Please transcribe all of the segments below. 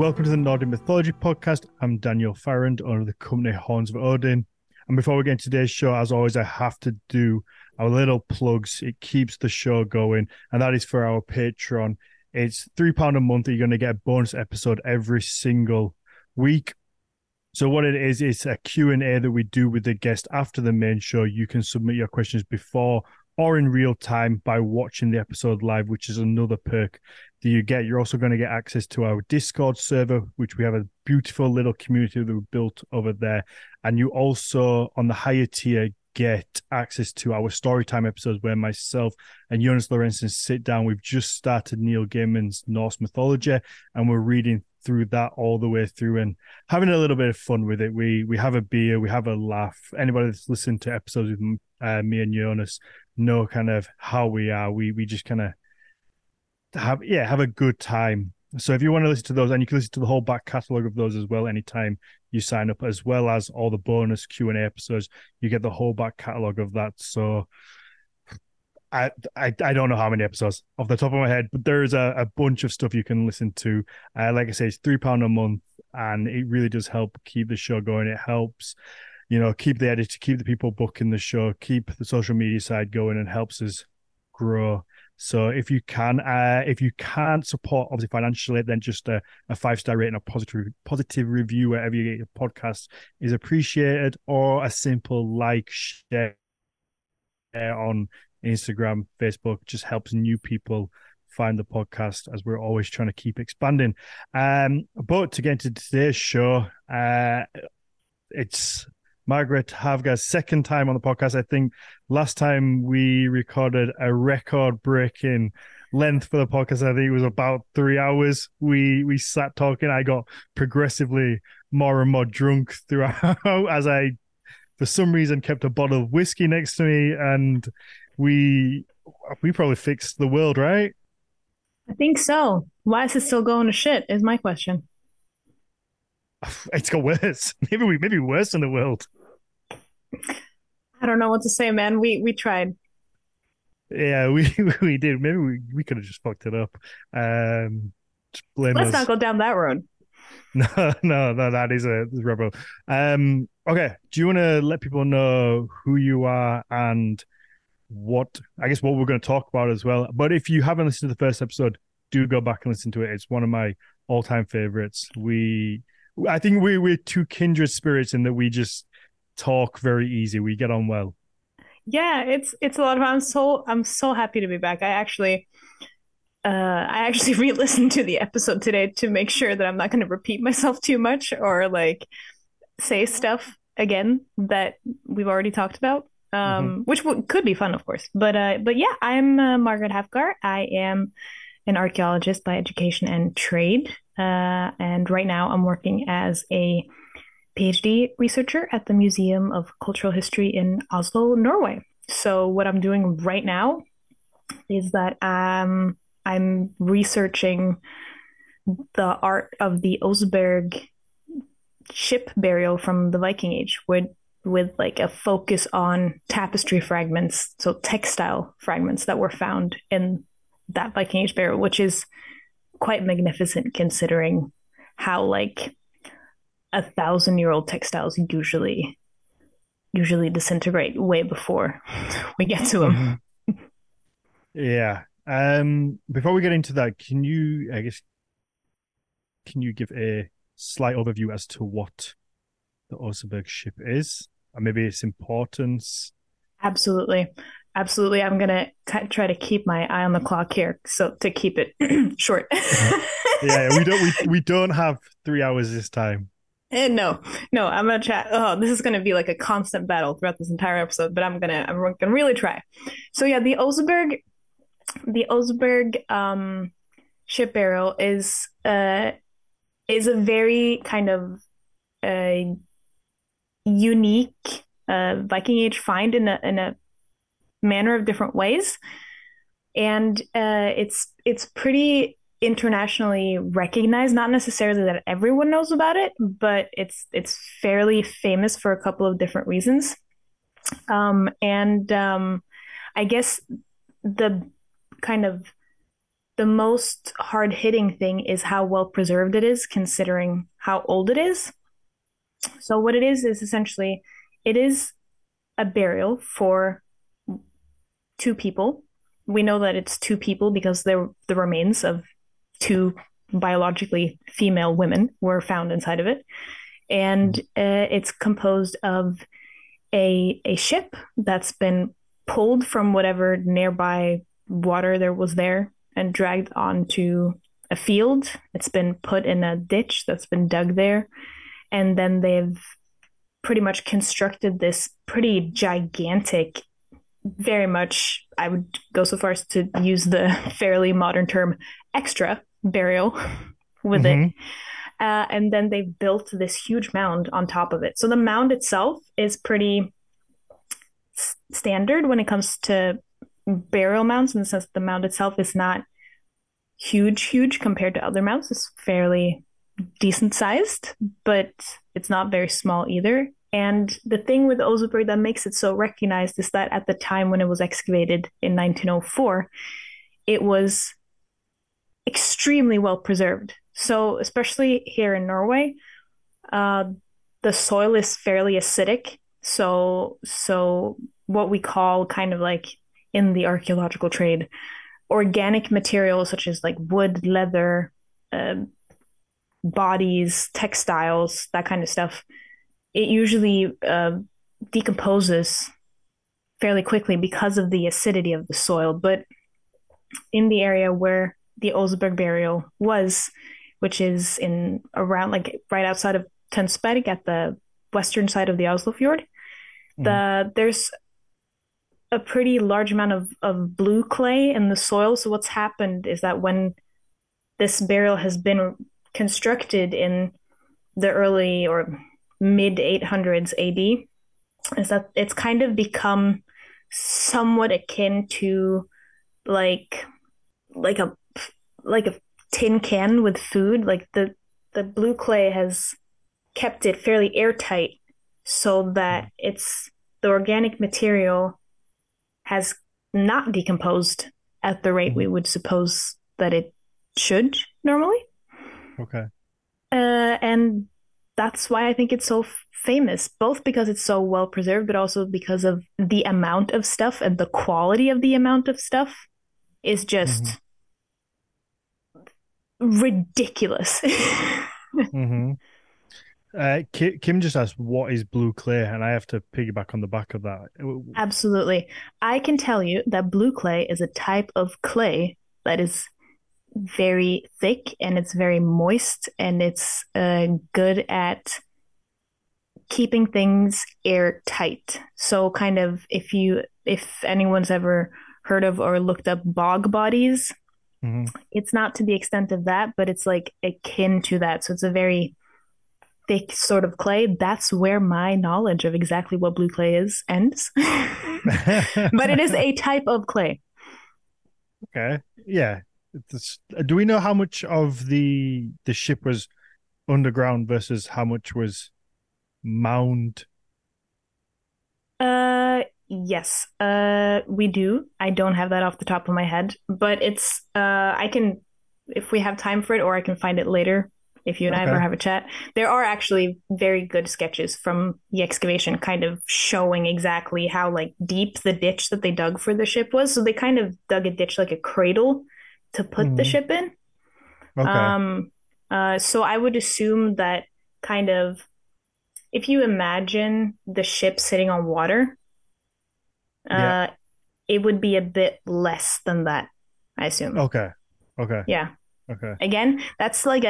Welcome to the Nordic Mythology Podcast. I'm Daniel Farrand, owner of the company Horns of Odin. And before we get into today's show, as always, I have to do our little plugs. It keeps the show going, and that is for our Patreon. It's £3 a month. You're going to get a bonus episode every single week. So what it is, it's a Q&A that we do with the guest after the main show. You can submit your questions before or in real time by watching the episode live, which is another perk that you get. You're also going to get access to our Discord server, which we have a beautiful little community that we built over there. And you also, on the higher tier, get access to our Storytime episodes where myself and Jonas Lorentzen sit down. We've just started Neil Gaiman's Norse mythology, and we're reading through that all the way through and having a little bit of fun with it. We have a beer, we have a laugh. Anybody that's listened to episodes with me and Jonas know kind of how we are. We just kind of have a good time. So if you want to listen to those, and you can listen to the whole back catalogue of those as well anytime you sign up, as well as all the bonus Q&A episodes, you get the whole back catalogue of that. So I don't know how many episodes off the top of my head, but there's a bunch of stuff you can listen to. Like I say, it's £3 a month, and it really does help keep the show going. It helps, keep the editor, keep the people booking the show, keep the social media side going, and helps us grow. So if you can't support obviously financially, then just a 5-star rating, a positive review wherever you get your podcast is appreciated, or a simple like, share on Instagram, Facebook, just helps new people find the podcast, as we're always trying to keep expanding. But to get into today's show, it's Margaret Havgar's second time on the podcast. I think last time we recorded a record-breaking length for the podcast. I think it was about 3 hours. We sat talking. I got progressively more and more drunk throughout as I, for some reason, kept a bottle of whiskey next to me, and we probably fixed the world, right? I think so. Why is it still going to shit is my question. It's got worse. Maybe worse than the world. I don't know what to say, man. We tried. Yeah, we did. Maybe we could have just fucked it up. Just blame Let's us. not go down that road. No, that is a rebel. Okay. Do you want to let people know who you are and what we're going to talk about as well? But if you haven't listened to the first episode, do go back and listen to it. It's one of my all-time favorites. I think we're two kindred spirits in that we just talk very easy. We get on well. Yeah, it's a lot of fun. I'm so happy to be back. I actually re-listened to the episode today to make sure that I'm not going to repeat myself too much or like say stuff again that we've already talked about. Which could be fun, of course. But yeah, I'm Margaret Hafgar. I am an archaeologist by education and trade, and right now I'm working as a PhD researcher at the Museum of Cultural History in Oslo, Norway. So what I'm doing right now is that I'm researching the art of the Oseberg ship burial from the Viking Age, with like a focus on tapestry fragments, so textile fragments that were found in that Viking Age burial, which is quite magnificent considering how like 1,000-year-old textiles usually disintegrate way before we get to them. Yeah. Before we get into that, can you give a slight overview as to what the Oseberg ship is, and maybe its importance? Absolutely. Absolutely. I'm going to try to keep my eye on the clock here. So to keep it short. Yeah, we don't have 3 hours this time. No, I'm going to chat. Oh, this is going to be like a constant battle throughout this entire episode, but I'm going to really try. So yeah, the Oseberg ship burial is a very kind of unique Viking Age find in a manner of different ways, and it's pretty internationally recognized. Not necessarily that everyone knows about it, but it's fairly famous for a couple of different reasons. And I guess the kind of the most hard-hitting thing is how well preserved it is, considering how old it is. So what it is essentially it is a burial for two people. We know that it's two people because the remains of two biologically female women were found inside of it, and it's composed of a ship that's been pulled from whatever nearby water there was there and dragged onto a field. It's been put in a ditch that's been dug there, and then they've pretty much constructed this pretty gigantic, very much, I would go so far as to use the fairly modern term, extra burial with it. Mm-hmm. And then they've built this huge mound on top of it. So the mound itself is pretty standard when it comes to burial mounds, in the sense that the mound itself is not huge compared to other mounds. It's fairly decent sized, but it's not very small either. And the thing with Oseberg that makes it so recognized is that at the time when it was excavated in 1904, it was extremely well preserved. So, especially here in Norway, the soil is fairly acidic. So what we call kind of like in the archaeological trade, organic materials such as like wood, leather, bodies, textiles, that kind of stuff, it usually decomposes fairly quickly because of the acidity of the soil. But in the area where the Oseberg burial was, which is in around like right outside of Tønsberg at the western side of the Oslofjord, there's a pretty large amount of blue clay in the soil. So what's happened is that when this burial has been constructed in the early or mid 800s AD, is that it's kind of become somewhat akin to like a tin can with food. Like the blue clay has kept it fairly airtight so that it's the organic material has not decomposed at the rate we would suppose that it should normally. Okay. And that's why I think it's so famous, both because it's so well preserved, but also because of the amount of stuff, and the quality of the amount of stuff is just ridiculous. Mm-hmm. Kim just asked, what is blue clay? And I have to piggyback on the back of that. Absolutely. I can tell you that blue clay is a type of clay that is very thick and it's very moist, and it's good at keeping things airtight. So kind of if anyone's ever heard of or looked up bog bodies, it's not to the extent of that, but it's like akin to that. So it's a very thick sort of clay. That's where my knowledge of exactly what blue clay is ends. But it is a type of clay. Okay. Yeah. Do we know how much of the ship was underground versus how much was mound? Yes. We do. I don't have that off the top of my head, but it's I can, if we have time for it, or I can find it later if you and I ever have a chat. There are actually very good sketches from the excavation kind of showing exactly how like deep the ditch that they dug for the ship was. So they kind of dug a ditch like a cradle to put the ship in. Okay. So I would assume that kind of, if you imagine the ship sitting on water, it would be a bit less than that, I assume. Okay. Yeah. Okay. Again, that's like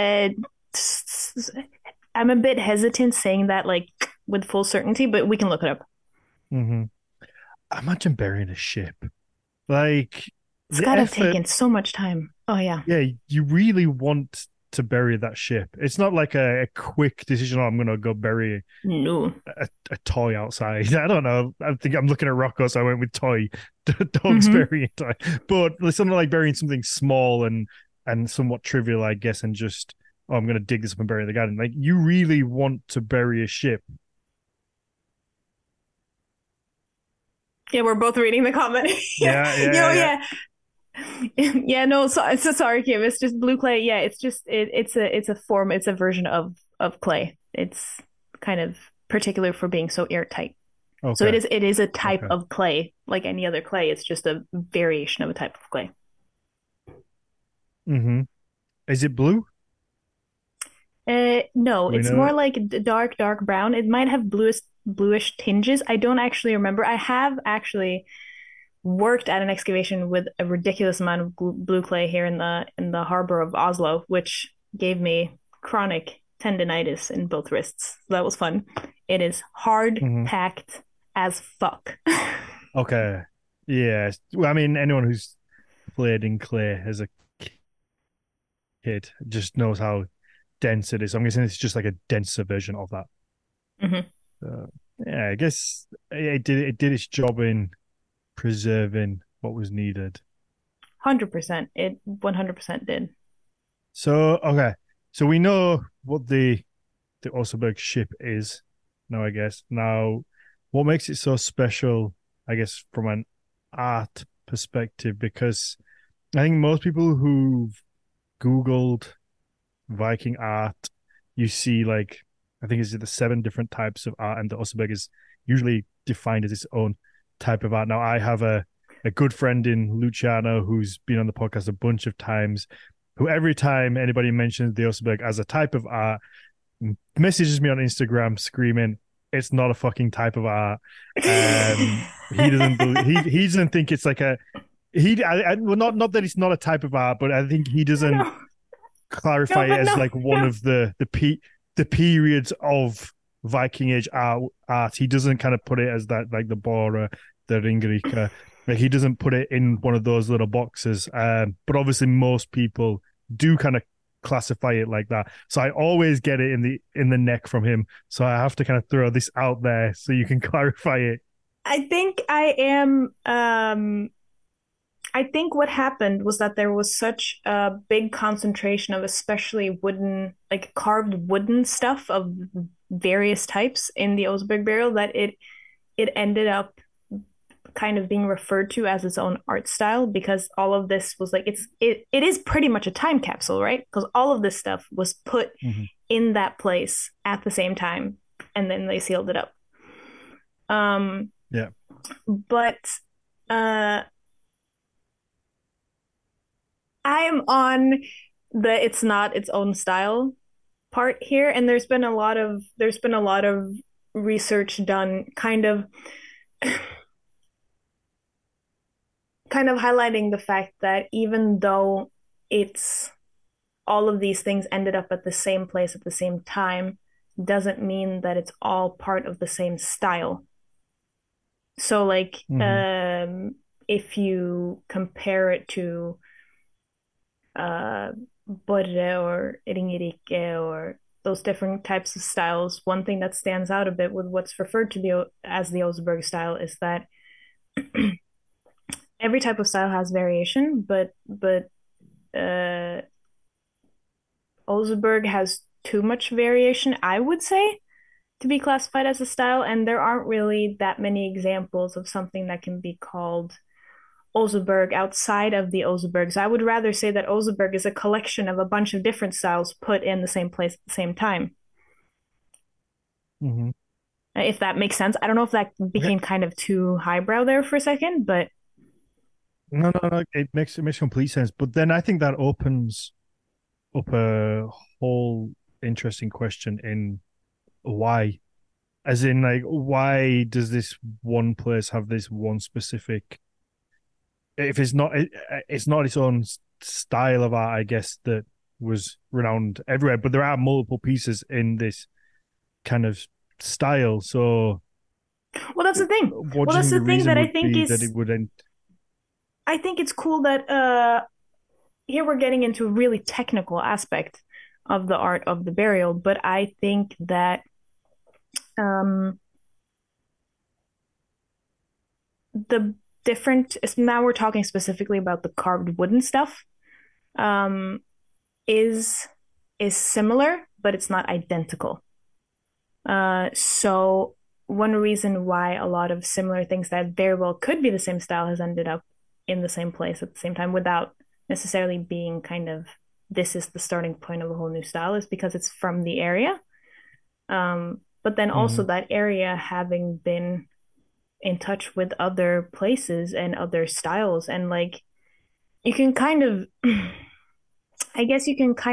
I'm a bit hesitant saying that like with full certainty, but we can look it up. Imagine burying a ship. Like, it's got to have taken so much time. Oh yeah. Yeah, you really want to bury that ship. It's not like a quick decision. Oh, I'm going to go bury a toy outside. I don't know. I think I'm looking at Rocco, so I went with toy. Dogs burying a toy. But it's something like burying something small and somewhat trivial, I guess, and just, oh, I'm going to dig this up and bury the garden. Like, you really want to bury a ship. Yeah, we're both reading the comment. Yeah. Yeah, no, so sorry, Kim. It's just blue clay. Yeah, it's just it's a form, it's a version of clay. It's kind of particular for being so airtight. So Okay. it is a type Okay. of clay, like any other clay. It's just a variation of a type of clay. Mm-hmm. Is it blue? No, Do we it's know more it? like dark brown. It might have bluish tinges. I don't actually remember. I have actually worked at an excavation with a ridiculous amount of blue clay here in the harbor of Oslo, which gave me chronic tendonitis in both wrists. So that was fun. It is hard Mm-hmm. packed as fuck. Okay. Yeah. Well, I mean, anyone who's played in clay as a kid just knows how dense it is. I'm guessing it's just like a denser version of that. Mm-hmm. Uh, yeah, I guess it did its job in preserving what was needed. 100%. It 100% did. So okay, so we know what the Oseberg ship is now. I guess now, what makes it so special? I guess from an art perspective, because I think most people who've Googled Viking art, you see like I think it's the seven different types of art, and the Oseberg is usually defined as its own type of art. Now, I have a good friend in Luciano who's been on the podcast a bunch of times, who every time anybody mentions the Oseberg as a type of art, messages me on Instagram screaming, "It's not a fucking type of art." He doesn't believe, he doesn't think it's like a well, not that it's not a type of art, but I think he doesn't No, no, clarify it but as no, like one no. of the periods of Viking Age art. He doesn't kind of put it as that like the Bora, the Ringerike. Like he doesn't put it in one of those little boxes. But obviously most people do kind of classify it like that. So I always get it in the neck from him. So I have to kind of throw this out there so you can clarify it. I think I am I think what happened was that there was such a big concentration of especially wooden, like carved wooden stuff of various types in the Oseberg burial that it ended up kind of being referred to as its own art style because all of this was like it is pretty much a time capsule, right? Because all of this stuff was put Mm-hmm. in that place at the same time and then they sealed it up. Um, Yeah. but uh I am on the it's not its own style part here, and there's been a lot of research done kind of highlighting the fact that even though it's all of these things ended up at the same place at the same time, doesn't mean that it's all part of the same style. So like Mm-hmm. if you compare it to uh Borre or Ringerike or those different types of styles, one thing that stands out a bit with what's referred to as the Oseberg style is that every type of style has variation, but uh, Oseberg has too much variation, I would say, to be classified as a style, and there aren't really that many examples of something that can be called Oseberg outside of the Osebergs. I would rather say that Oseberg is a collection of a bunch of different styles put in the same place at the same time. Mm-hmm. If that makes sense. I don't know if that Okay. became kind of too highbrow there for a second, but No, no, no. It makes complete sense. But then I think that opens up a whole interesting question in why, as in like why does this one place have this one specific? If it's not its own style of art, I guess that was renowned everywhere. But there are multiple pieces in this kind of style. So, well, that's the thing. what Well, do you that's think the the thing reason that would be that it would end? I think it's cool that here we're getting into a really technical aspect of the art of the burial, but I think that um, the different now we're talking specifically about the carved wooden stuff um, is is similar, but it's not identical. So one reason why a lot of similar things that very well could be the same style has ended up in the same place at the same time without necessarily being kind of this is the starting point of a whole new style, is because it's from the area. But then also Hmm. that area having been in touch with other places and other styles, and like you can kind of I guess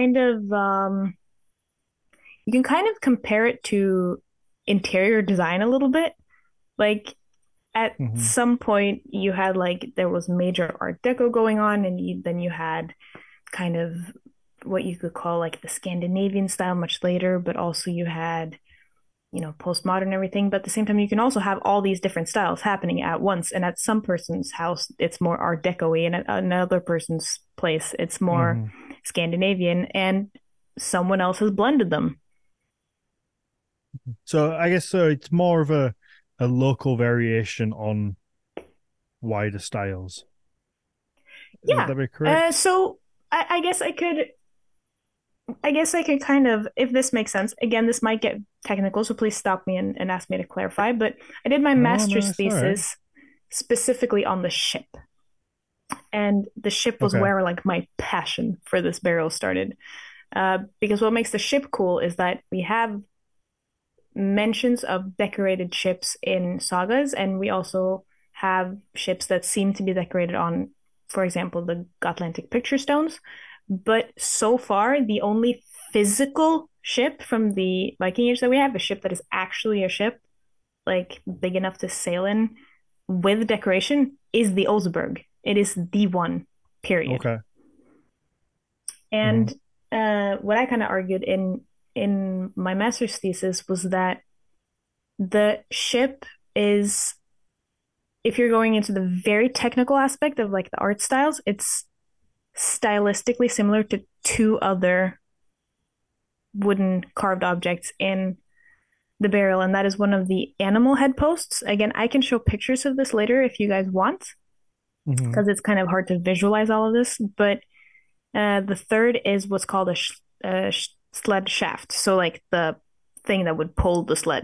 you can kind of compare it to interior design a little bit. Like at Hmm. some point you had like there was major art deco going on, and then you had kind of what you could call like the Scandinavian style much later, but also you had postmodern everything. But at the same time, you can also have all these different styles happening at once. And at some person's house, it's more Art Deco-y, and at another person's place, it's more Hmm. Scandinavian, and someone else has blended them. So I guess so. It's more of a local variation on wider styles. Would Yeah. that be correct? So I guess I could kind of, if this makes sense, again, this might get technical, so please stop me and ask me to clarify. But I did my Oh no, master's it's all right. thesis specifically on the ship. And the ship was Okay. where like my passion for this burial started. Because what makes the ship cool is that we have mentions of decorated ships in sagas, and we also have ships that seem to be decorated on, for example, the Atlantic Picture Stones. But so far, the only physical ship from the Viking Age that we have, a ship that is actually a ship, like big enough to sail in with decoration, is the Oseberg. It is the one, period. Okay. Hmm. And what I kind of argued in my master's thesis was that the ship is, if you're going into the very technical aspect of like the art styles, it's stylistically similar to two other wooden carved objects in the burial, and that is one of the animal head posts. Again, I can show pictures of this later if you guys want, Hmm. because it's kind of hard to visualize all of this. But the third is what's called a sled shaft, so like the thing that would pull the sled.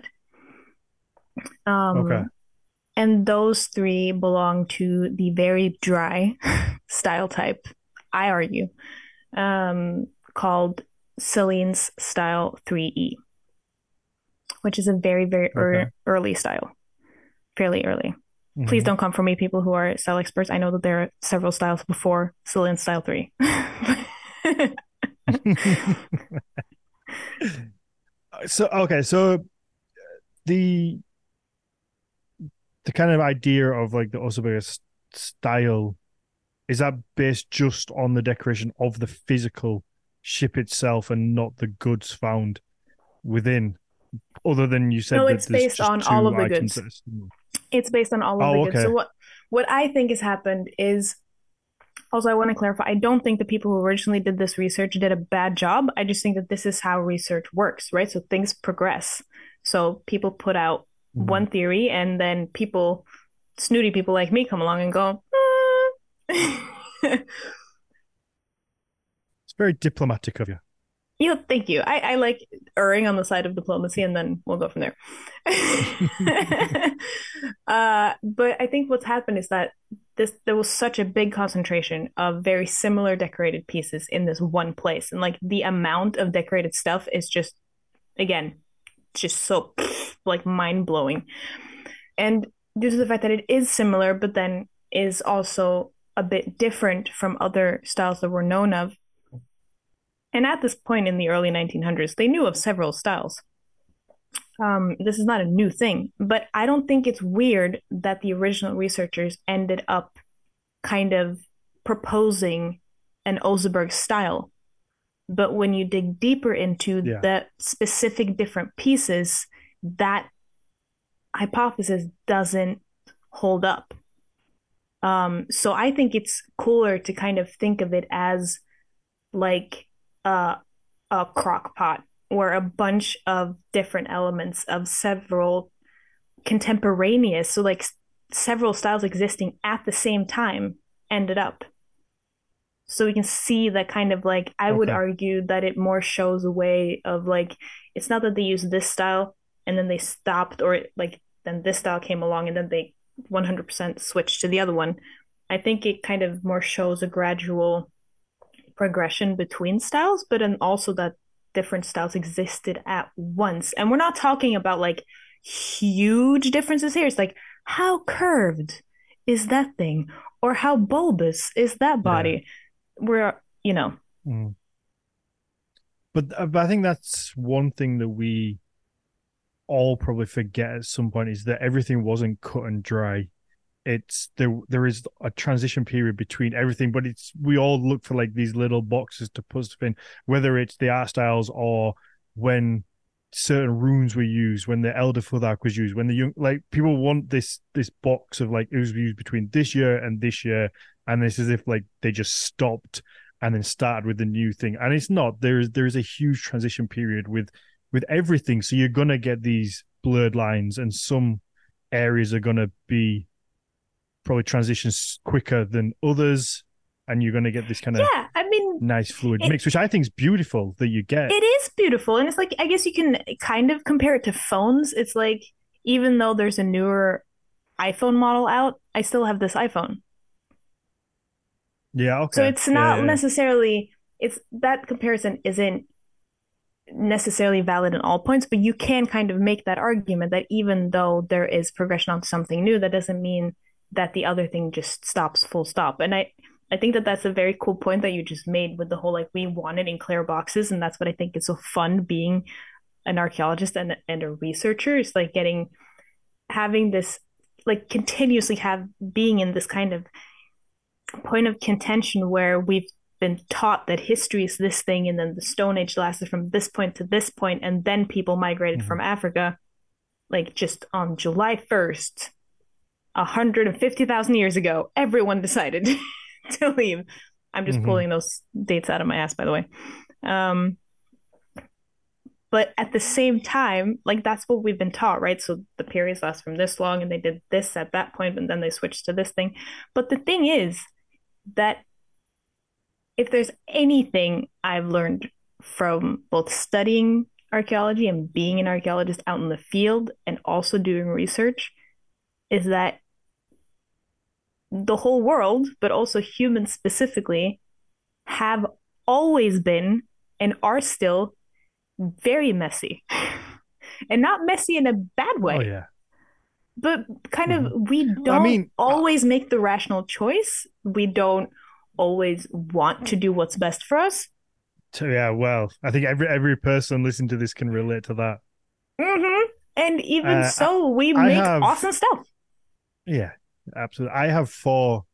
Okay. Um, and those three belong to the very dry style type, I argue, called Celine's style 3E, which is a very, very Okay. early style, fairly early. Please Hmm. don't come for me, people who are style experts. I know that there are several styles before Celine's style 3. So okay, so the the kind of idea of like the Osaberg style, is that based just on the decoration of the physical ship itself and not the goods found within? Other than you said No, that it's there's based just on all two of the items goods. that are similar. It's based on all of the Oh, goods. So okay. what I think has happened is, also I want to clarify, I don't think the people who originally did this research did a bad job. I just think that this is how research works, right? So things progress. So people put out Mhm. one theory, and then people, snooty people like me, come along and go, It's very diplomatic of you. thank you. I like erring on the side of diplomacy, and then we'll go from there. But I think what's happened is that there was such a big concentration of very similar decorated pieces in this one place, and like the amount of decorated stuff is just, again, just so like mind blowing. And due to the fact that it is similar, but then is also a bit different from other styles that we're known of, and at this point in the early 1900s, they knew of several styles. This is not a new thing, but I don't think it's weird that the original researchers ended up kind of proposing an Oseberg style. But when you dig deeper into Yeah. the specific different pieces, that hypothesis doesn't hold up. So I think it's cooler to kind of think of it as like a, a crock pot where a bunch of different elements of several contemporaneous, so like several styles existing at the same time, ended up. So we can see that kind of like, I would Okay. argue that it more shows a way of like, it's not that they used this style and then they stopped, or like then this style came along and then they 100% switched to the other one. I think it kind of more shows a gradual progression between styles, but then also that different styles existed at once. And we're not talking about like huge differences here. It's like how curved is that thing, or how bulbous is that Yeah. body? We're, you know, Mm. But I think that's one thing that we all probably forget at some point is that everything wasn't cut and dry. It's there is a transition period between everything, but it's we all look for like these little boxes to put stuff in, whether it's the art styles or when certain runes were used, when the Elder Futhark was used, when the young like people want this box of like it was used between this year and this year, and it's as if like they just stopped and then started with the new thing. And it's not. There is a huge transition period with everything. So you're gonna get these blurred lines, and some areas are gonna be probably transitions quicker than others, and you're going to get this kind of yeah, I mean, nice fluid it, mix, which I think is beautiful that you get. it is beautiful. And it's like, I guess you can kind of compare it to phones. It's like, even though there's a newer iPhone model out, I still have this iPhone. Yeah, So okay, it's yeah, not yeah. necessarily, it's that comparison isn't necessarily valid in all points, but you can kind of make that argument that even though there is progression on something new, that doesn't mean that the other thing just stops full stop. And I think that that's a very cool point that you just made with the whole like we want it in clear boxes, and that's what I think is so fun being an archaeologist and a researcher is like getting having this like continuously have being in this kind of point of contention where we've been taught that history is this thing and then the Stone Age lasted from this point to this point and then people migrated Mm-hmm. from Africa like just on July 1st 150,000 years ago everyone decided to leave. I'm just Mm-hmm. pulling those dates out of my ass, by the way. um but at the same time, like that's what we've been taught, right? So the periods last from this long and they did this at that point and then they switched to this thing. But the thing is that if there's anything I've learned from both studying archaeology and being an archaeologist out in the field and also doing research, is that the whole world, but also humans specifically, have always been and are still very messy. And not messy in a bad Oh way, yeah. but kind of Mm-hmm. we I don't mean, always make the rational choice. We don't always want to do what's best for us. yeah. Well, I think every person listening to this can relate to that. Mm-hmm. And even Uh, I, so, we I make have, awesome stuff. yeah, absolutely. I have four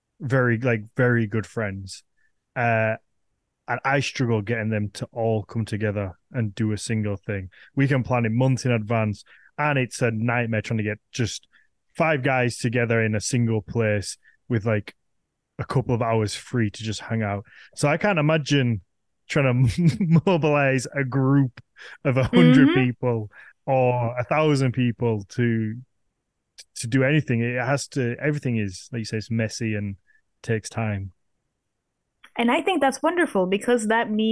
very good friends, uh, and I struggle getting them to all come together and do a single thing. We can plan it months in advance, and it's a nightmare trying to get just five guys together in a single place with like a couple of hours free to just hang out. So I can't imagine trying to mobilize a group of 100 Mm-hmm. people or 1,000 people to do anything. It has to. Everything is like you say, it's messy and takes time. And I think that's wonderful because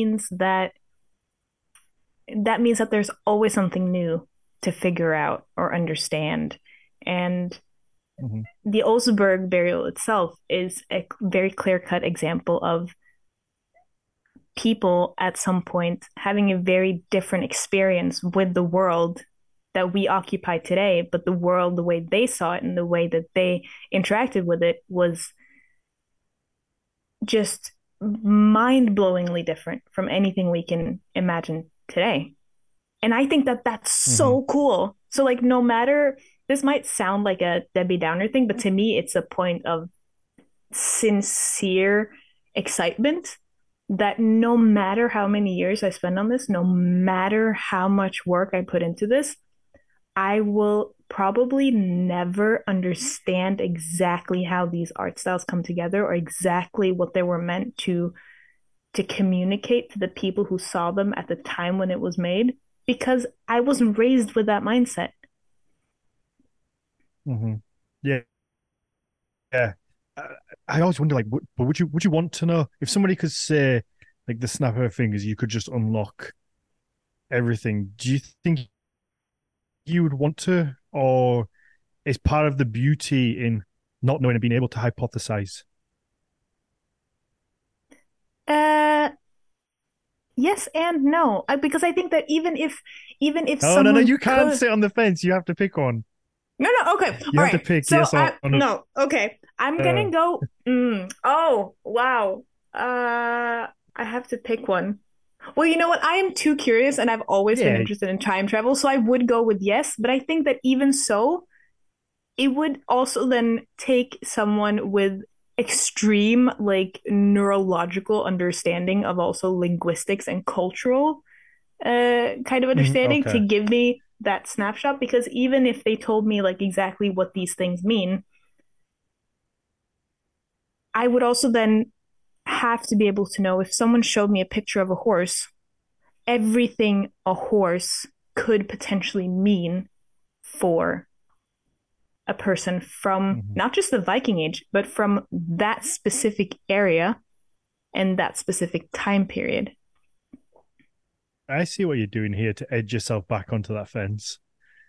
that means that there's always something new to figure out or understand. And Mm-hmm. the Oseberg burial itself is a very clear-cut example of people at some point having a very different experience with the world that we occupy today, but the world, the way they saw it and the way that they interacted with it was just mind-blowingly different from anything we can imagine today. And I think that that's Mm-hmm. so cool. So like no matter this might sound like a Debbie Downer thing, but to me it's a point of sincere excitement that no matter how many years I spend on this, no matter how much work I put into this, I will probably never understand exactly how these art styles come together or exactly what they were meant to communicate to the people who saw them at the time when it was made because I wasn't raised with that mindset. Mm-hmm. Yeah, yeah. I, I always wonder, like, but would you want to know if somebody could say, like, the snap of her fingers, you could just unlock everything? Do you think you would want to, or is part of the beauty in? not knowing and being able to hypothesize? Uh, yes and no. Because I think that even if Oh, no, someone you can't could. sit on the fence. You have to pick one. No, no, okay. You All have to right. pick So yes I or no. no, okay. I'm Uh, gonna go oh, wow. I have to pick one. Well, you know what? I am too curious and I've always been yeah. interested in time travel, so I would go with yes, but I think that even so, it would also then take someone with extreme like neurological understanding of also linguistics and cultural kind of understanding to Okay. give me that snapshot, because even if they told me like exactly what these things mean, I would also then have to be able to know if someone showed me a picture of a horse, everything a horse could potentially mean for a person from Mhm. not just the Viking Age, but from that specific area and that specific time period. I see what you're doing here to edge yourself back onto that fence.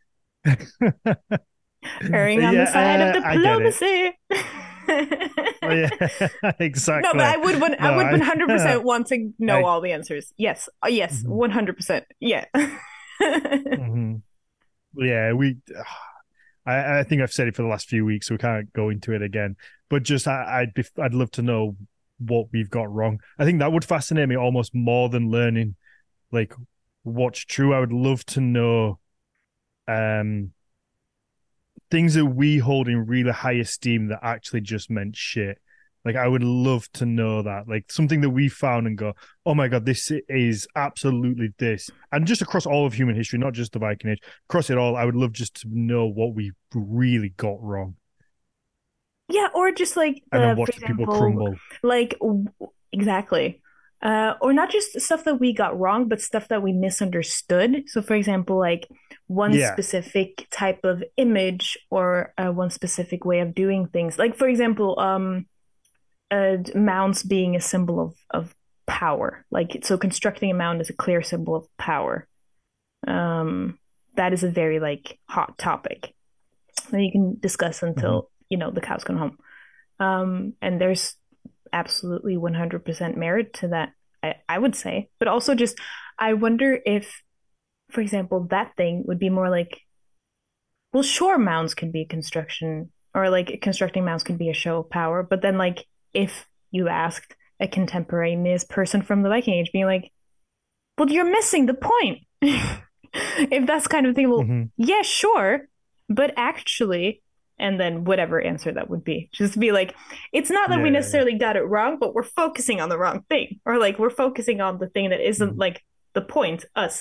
Erring on the side of Yeah, I get it. diplomacy. Oh, yeah, No, but exactly. I No, would I, 100% want to know I, all the answers. Yes. Yes, mhm, 100%. Yeah. mhm. Yeah, I think I've said it for the last few weeks, so we can't go into it again. But just I'd love to know what we've got wrong. I think that would fascinate me almost more than learning like what's true. I would love to know um things that we hold in really high esteem that actually just meant shit. Like I would love to know that, like something that we found and go, oh my god, this is absolutely this, and just across all of human history, not just the Viking Age, across it all. I would love just to know what we really got wrong, Yeah, or just like and then for watch the people example, crumble. like exactly. Or not just stuff that we got wrong, but stuff that we misunderstood. So, for example, like one Yeah. specific type of image or one specific way of doing things. Like, for example, mounds being a symbol of power. Like, so constructing a mound is a clear symbol of power. Um, that is a very like hot topic that you can discuss Mm-hmm. until the cows come home. And there's absolutely 100% merit to that, I would say. But also, just I wonder if, for example, that thing would be more like, well, sure, mounds can be construction, or like constructing mounds can be a show of power. But then, like, if you asked a contemporaneous person from the Viking Age, being like, well, you're missing the point. If that's kind of thing, well, Mm-hmm. yeah, sure, but actually, and then whatever answer that would be, just be like, it's not that we Yeah, yeah, yeah. necessarily got it wrong, but we're focusing on the wrong thing, or like we're focusing on the thing that isn't Mhm. like the point, us.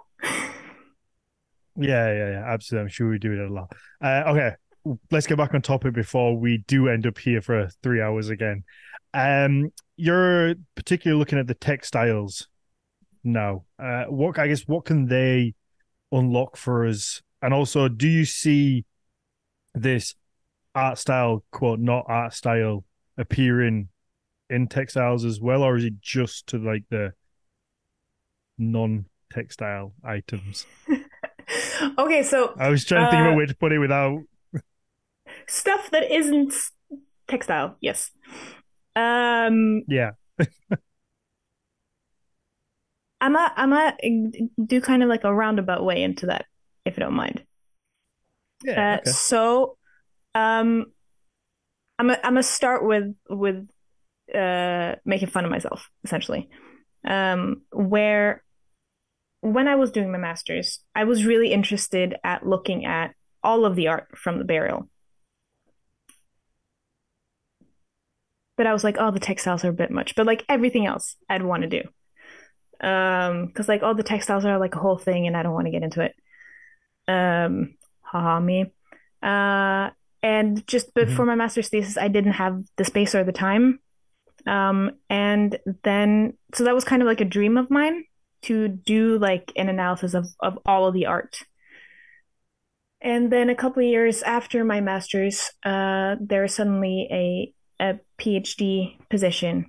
Yeah, yeah, yeah. Absolutely. I'm sure we do it a lot. Okay, let's get back on topic before we do end up here for 3 hours again. You're particularly looking at the textiles now. What I guess what can they unlock for us? And also, do you see this art style, quote, not art style, appearing in textiles as well, or is it just to like the non-textile items? Okay, so I was trying to think of a uh, way to put it without. stuff that isn't textile, yes. Um, Yeah. I'm a do kind of like a roundabout way into that, if you don't mind. Yeah. Okay. So um, I'm a start with making fun of myself, essentially. Where when I was doing my master's, I was really interested at looking at all of the art from the burial. But I was like, oh, the textiles are a bit much. But like everything else, I'd want to do. Because like all the textiles are like a whole thing, and I don't want to get into it. Haha, me. Uh, and just but Mm-hmm. for my master's thesis, I didn't have the space or the time. And then so that was kind of like a dream of mine to do like an analysis of all of the art. And then a couple of years after my master's, there's suddenly a PhD position,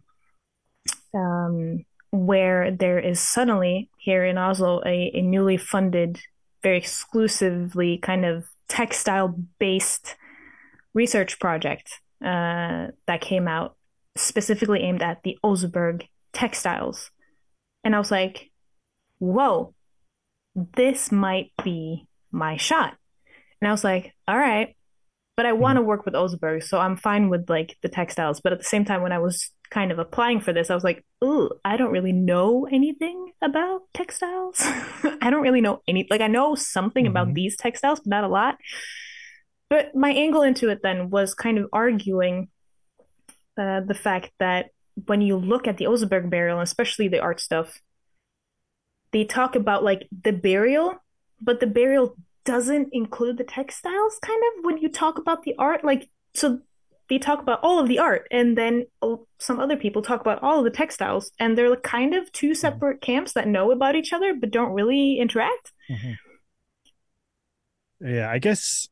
where there is suddenly here in Oslo a newly funded, very exclusively kind of textile based research project that came out specifically aimed at the Oseberg textiles. And I was like, whoa, this might be my shot. And I was like, all right, but I want Mhm. to work with Oseberg, so I'm fine with like the textiles. But at the same time, when I was kind of applying for this, I was like, ooh, I don't really know anything about textiles. I don't really know like I know something about Mhm. these textiles, but not a lot. But my angle into it then was kind of arguing the fact that when you look at the Oseberg burial, especially the art stuff, they talk about like the burial, but the burial doesn't include the textiles, kind of, when you talk about the art. Like, so they talk about all of the art, and then some other people talk about all of the textiles, and they're kind of two Mhm. separate camps that know about each other but don't really interact. Mhm. Yeah, I guess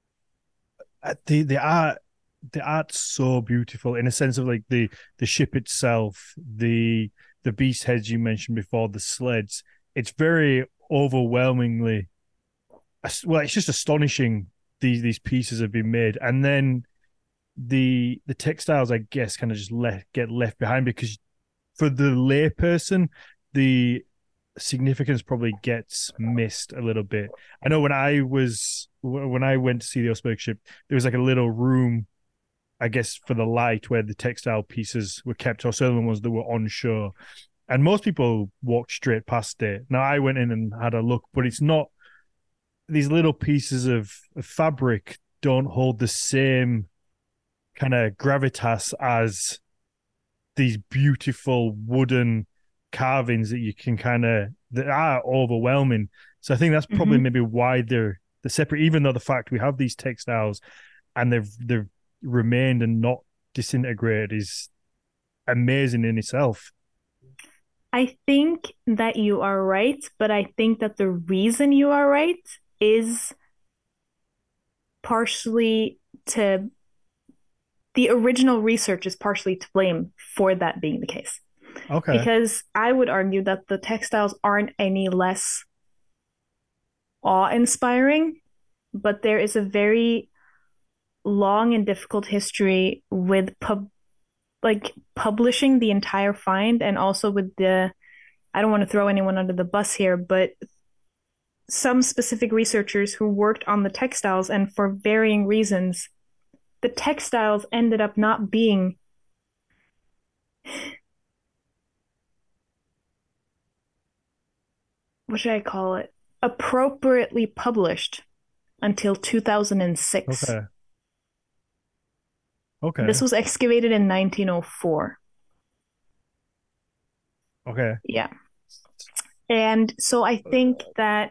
the art's so beautiful in a sense of like the ship itself, the beast heads you mentioned before, the sleds. It's very overwhelmingly well, it's just astonishing these pieces have been made, and then the textiles, I guess, kind of just get left behind because for the layperson, the significance probably gets missed a little bit. I know when I went to see the Osberg ship, there was like a little room, I guess, for the light where the textile pieces were kept, or certain ones that were on show. And most people walked straight past it. Now I went in and had a look, but it's not, these little pieces of fabric don't hold the same kind of gravitas as these beautiful wooden carvings that you can kind of that are overwhelming. So I think that's probably Mm-hmm. maybe why they're separate, even though the fact we have these textiles and they've remained and not disintegrated is amazing in itself. I think that you are right, but I think that the reason you are right is partially to the original research is partially to blame for that being the case. Okay. Because I would argue that the textiles aren't any less awe inspiring, but there is a very long and difficult history with publishing the entire find, and also with the, I don't want to throw anyone under the bus here, but some specific researchers who worked on the textiles, and for varying reasons the textiles ended up not being, what should I call it, appropriately published until 2006. Okay. Okay. This was excavated in 1904. Okay. Yeah. And so I think that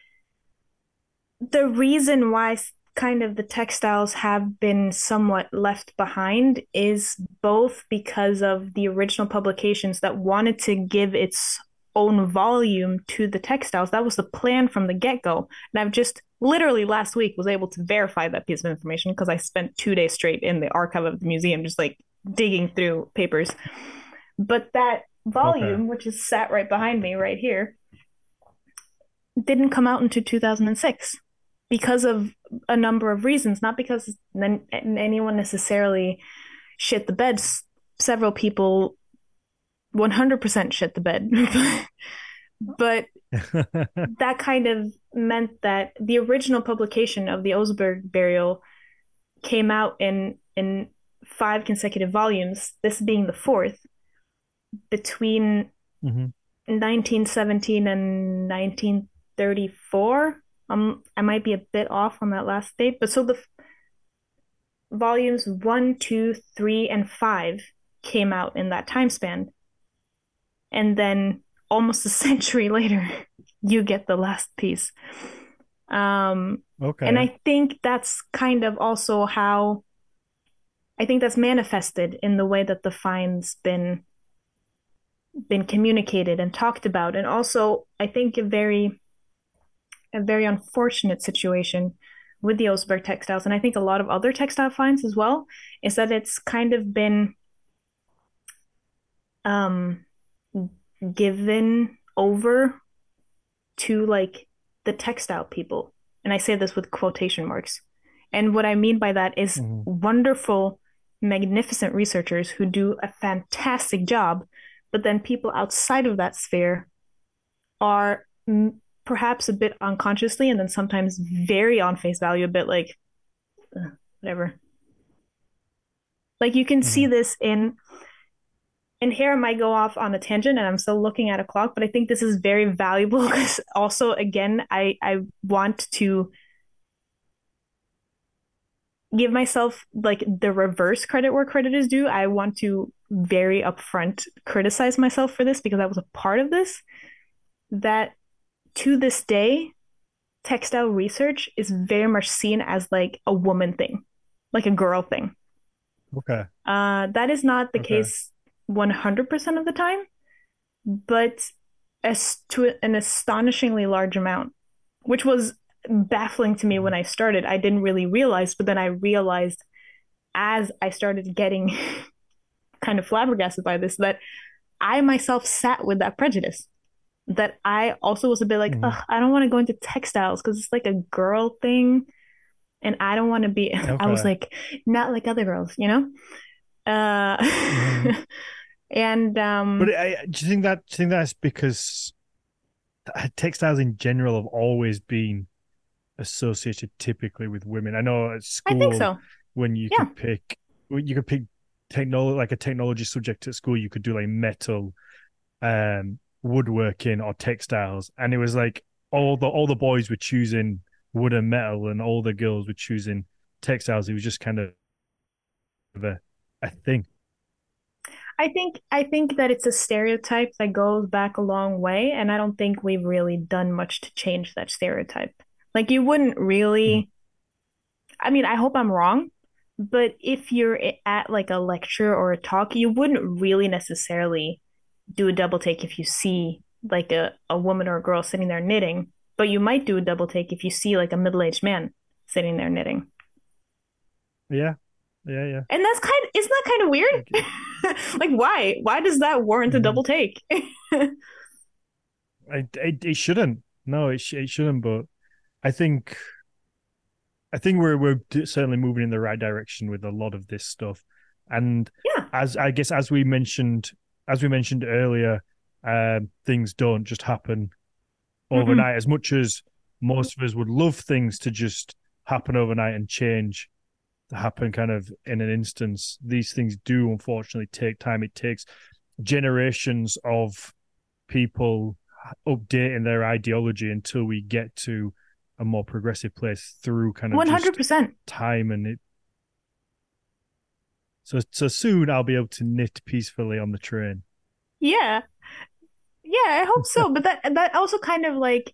the reason why kind of the textiles have been somewhat left behind is both because of the original publications that wanted to give its own volume to the textiles. That was the plan from the get-go. And I've just literally last week was able to verify that piece of information because I spent 2 days straight in the archive of the museum just like digging through papers. But that Okay. volume, which is sat right behind me right here, didn't come out until 2006 because of a number of reasons, not because anyone necessarily shit the bed. Several people 100% shit the bed. But that kind of meant that the original publication of the Oseberg burial came out in 5 consecutive volumes, this being the fourth, between Mhm. 1917 and 1934. I might be a bit off on that last date, but so the volumes one, two, three, and five came out in that time span, and then almost a century later, you get the last piece. And Okay. I think that's kind of also how I think that's manifested in the way that the find's been communicated and talked about, and also I think a very unfortunate situation with the Oseberg textiles, and I think a lot of other textile finds as well, is that it's kind of been um, given over to like the textile people. And I say this with quotation marks. And what I mean by that is Mhm. wonderful, magnificent researchers who do a fantastic job, but then people outside of that sphere are perhaps a bit unconsciously and then sometimes very on face value, a bit like, whatever. Like you can see Mhm. this and here I might go off on a tangent and I'm still looking at a clock, but I think this is very valuable because also again I want to give myself like the reverse credit where credit is due. I want to very upfront criticize myself for this because I was a part of this. That to this day, textile research is very much seen as like a woman thing, like a girl thing. Okay. That is not the Okay. case 100% of the time, but as to an astonishingly large amount, which was baffling to me when Mhm. I started. I didn't really realize, but then I realized as I started getting kind of flabbergasted by this that I myself sat with that prejudice. That I also was a bit like, Mhm. ugh, I don't want to go into textiles because it's like a girl thing, and I don't want to be. I was Okay. like, not like other girls, you know. Mhm. And But do you think that's because textiles in general have always been associated typically with women? I know at I think school so. when Yeah. you could pick technology like a technology subject at school, you could do like metal, woodworking or textiles, and it was like all the boys were choosing wood and metal, and all the girls were choosing textiles. It was just kind of a thing. I think that it's a stereotype that goes back a long way, and I don't think we've really done much to change that stereotype. Like you wouldn't Mhm. really, I mean, I hope I'm wrong, but if you're at like a lecture or a talk, you wouldn't really necessarily do a double take if you see like a woman or a girl sitting there knitting, but you might do a double take if you see like a middle-aged man sitting there knitting. Yeah, yeah, yeah. And that's isn't that kind of Okay. weird? Like why? Why does that warrant a Mhm. double take? It shouldn't. No, it shouldn't. But I think we're certainly moving in the right direction with a lot of this stuff. And Yeah. as I guess as we mentioned earlier, things don't just happen Mm-mm. overnight. As much as most of us would love things to just happen overnight and change to happen kind of in an instance, these things do unfortunately take time. It takes generations of people updating their ideology until we get to a more progressive place through kind of just 100%. time and it. So soon I'll be able to knit peacefully on the train. Yeah. Yeah, I hope so. But that also kind of like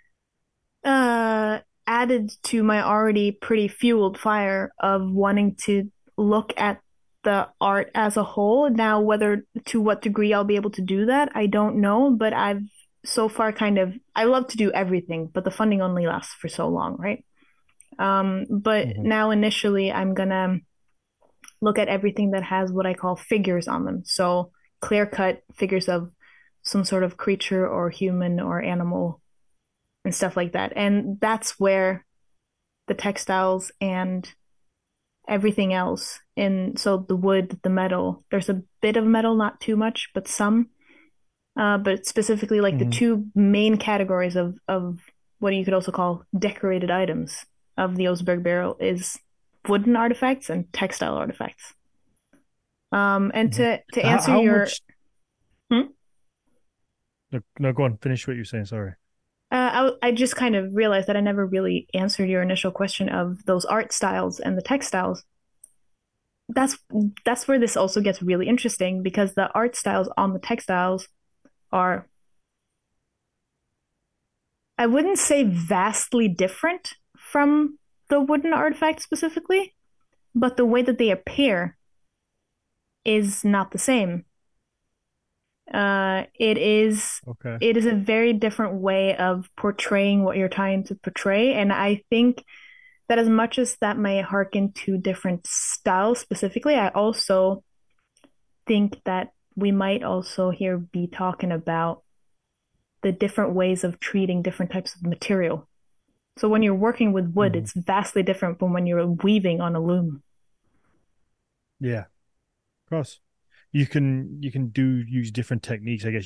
uh added to my already pretty fueled fire of wanting to look at the art as a whole. Now, whether to what degree I'll be able to do that, I don't know, but I've so far kind of I love to do everything, but the funding only lasts for so long, right? But Mhm. now initially I'm gonna look at everything that has what I call figures on them. So clear cut figures of some sort of creature or human or animal and stuff like that. And that's where the textiles and everything else in so the wood, the metal, there's a bit of metal, not too much, but some. But specifically like the Mhm. two main categories of what you could also call decorated items of the Oseberg barrel is wooden artifacts and textile artifacts. And Mhm. to answer How your much? hmm? No, no, go on. Finish what you're saying. Sorry. I just kind of realized that I never really answered your initial question of those art styles and the textiles. That's that's where this also gets really interesting because the art styles on the textiles are, I wouldn't say vastly different from the wooden artifact specifically, but the way that they appear is not the same. It is Okay. it is a very different way of portraying what you're trying to portray, and I think that as much as that may harken to different styles specifically, I also think that we might also here be talking about the different ways of treating different types of material. So when you're working with wood, Hmm. it's vastly different from when you're weaving on a loom. Yeah, of course. You can do use different techniques. I guess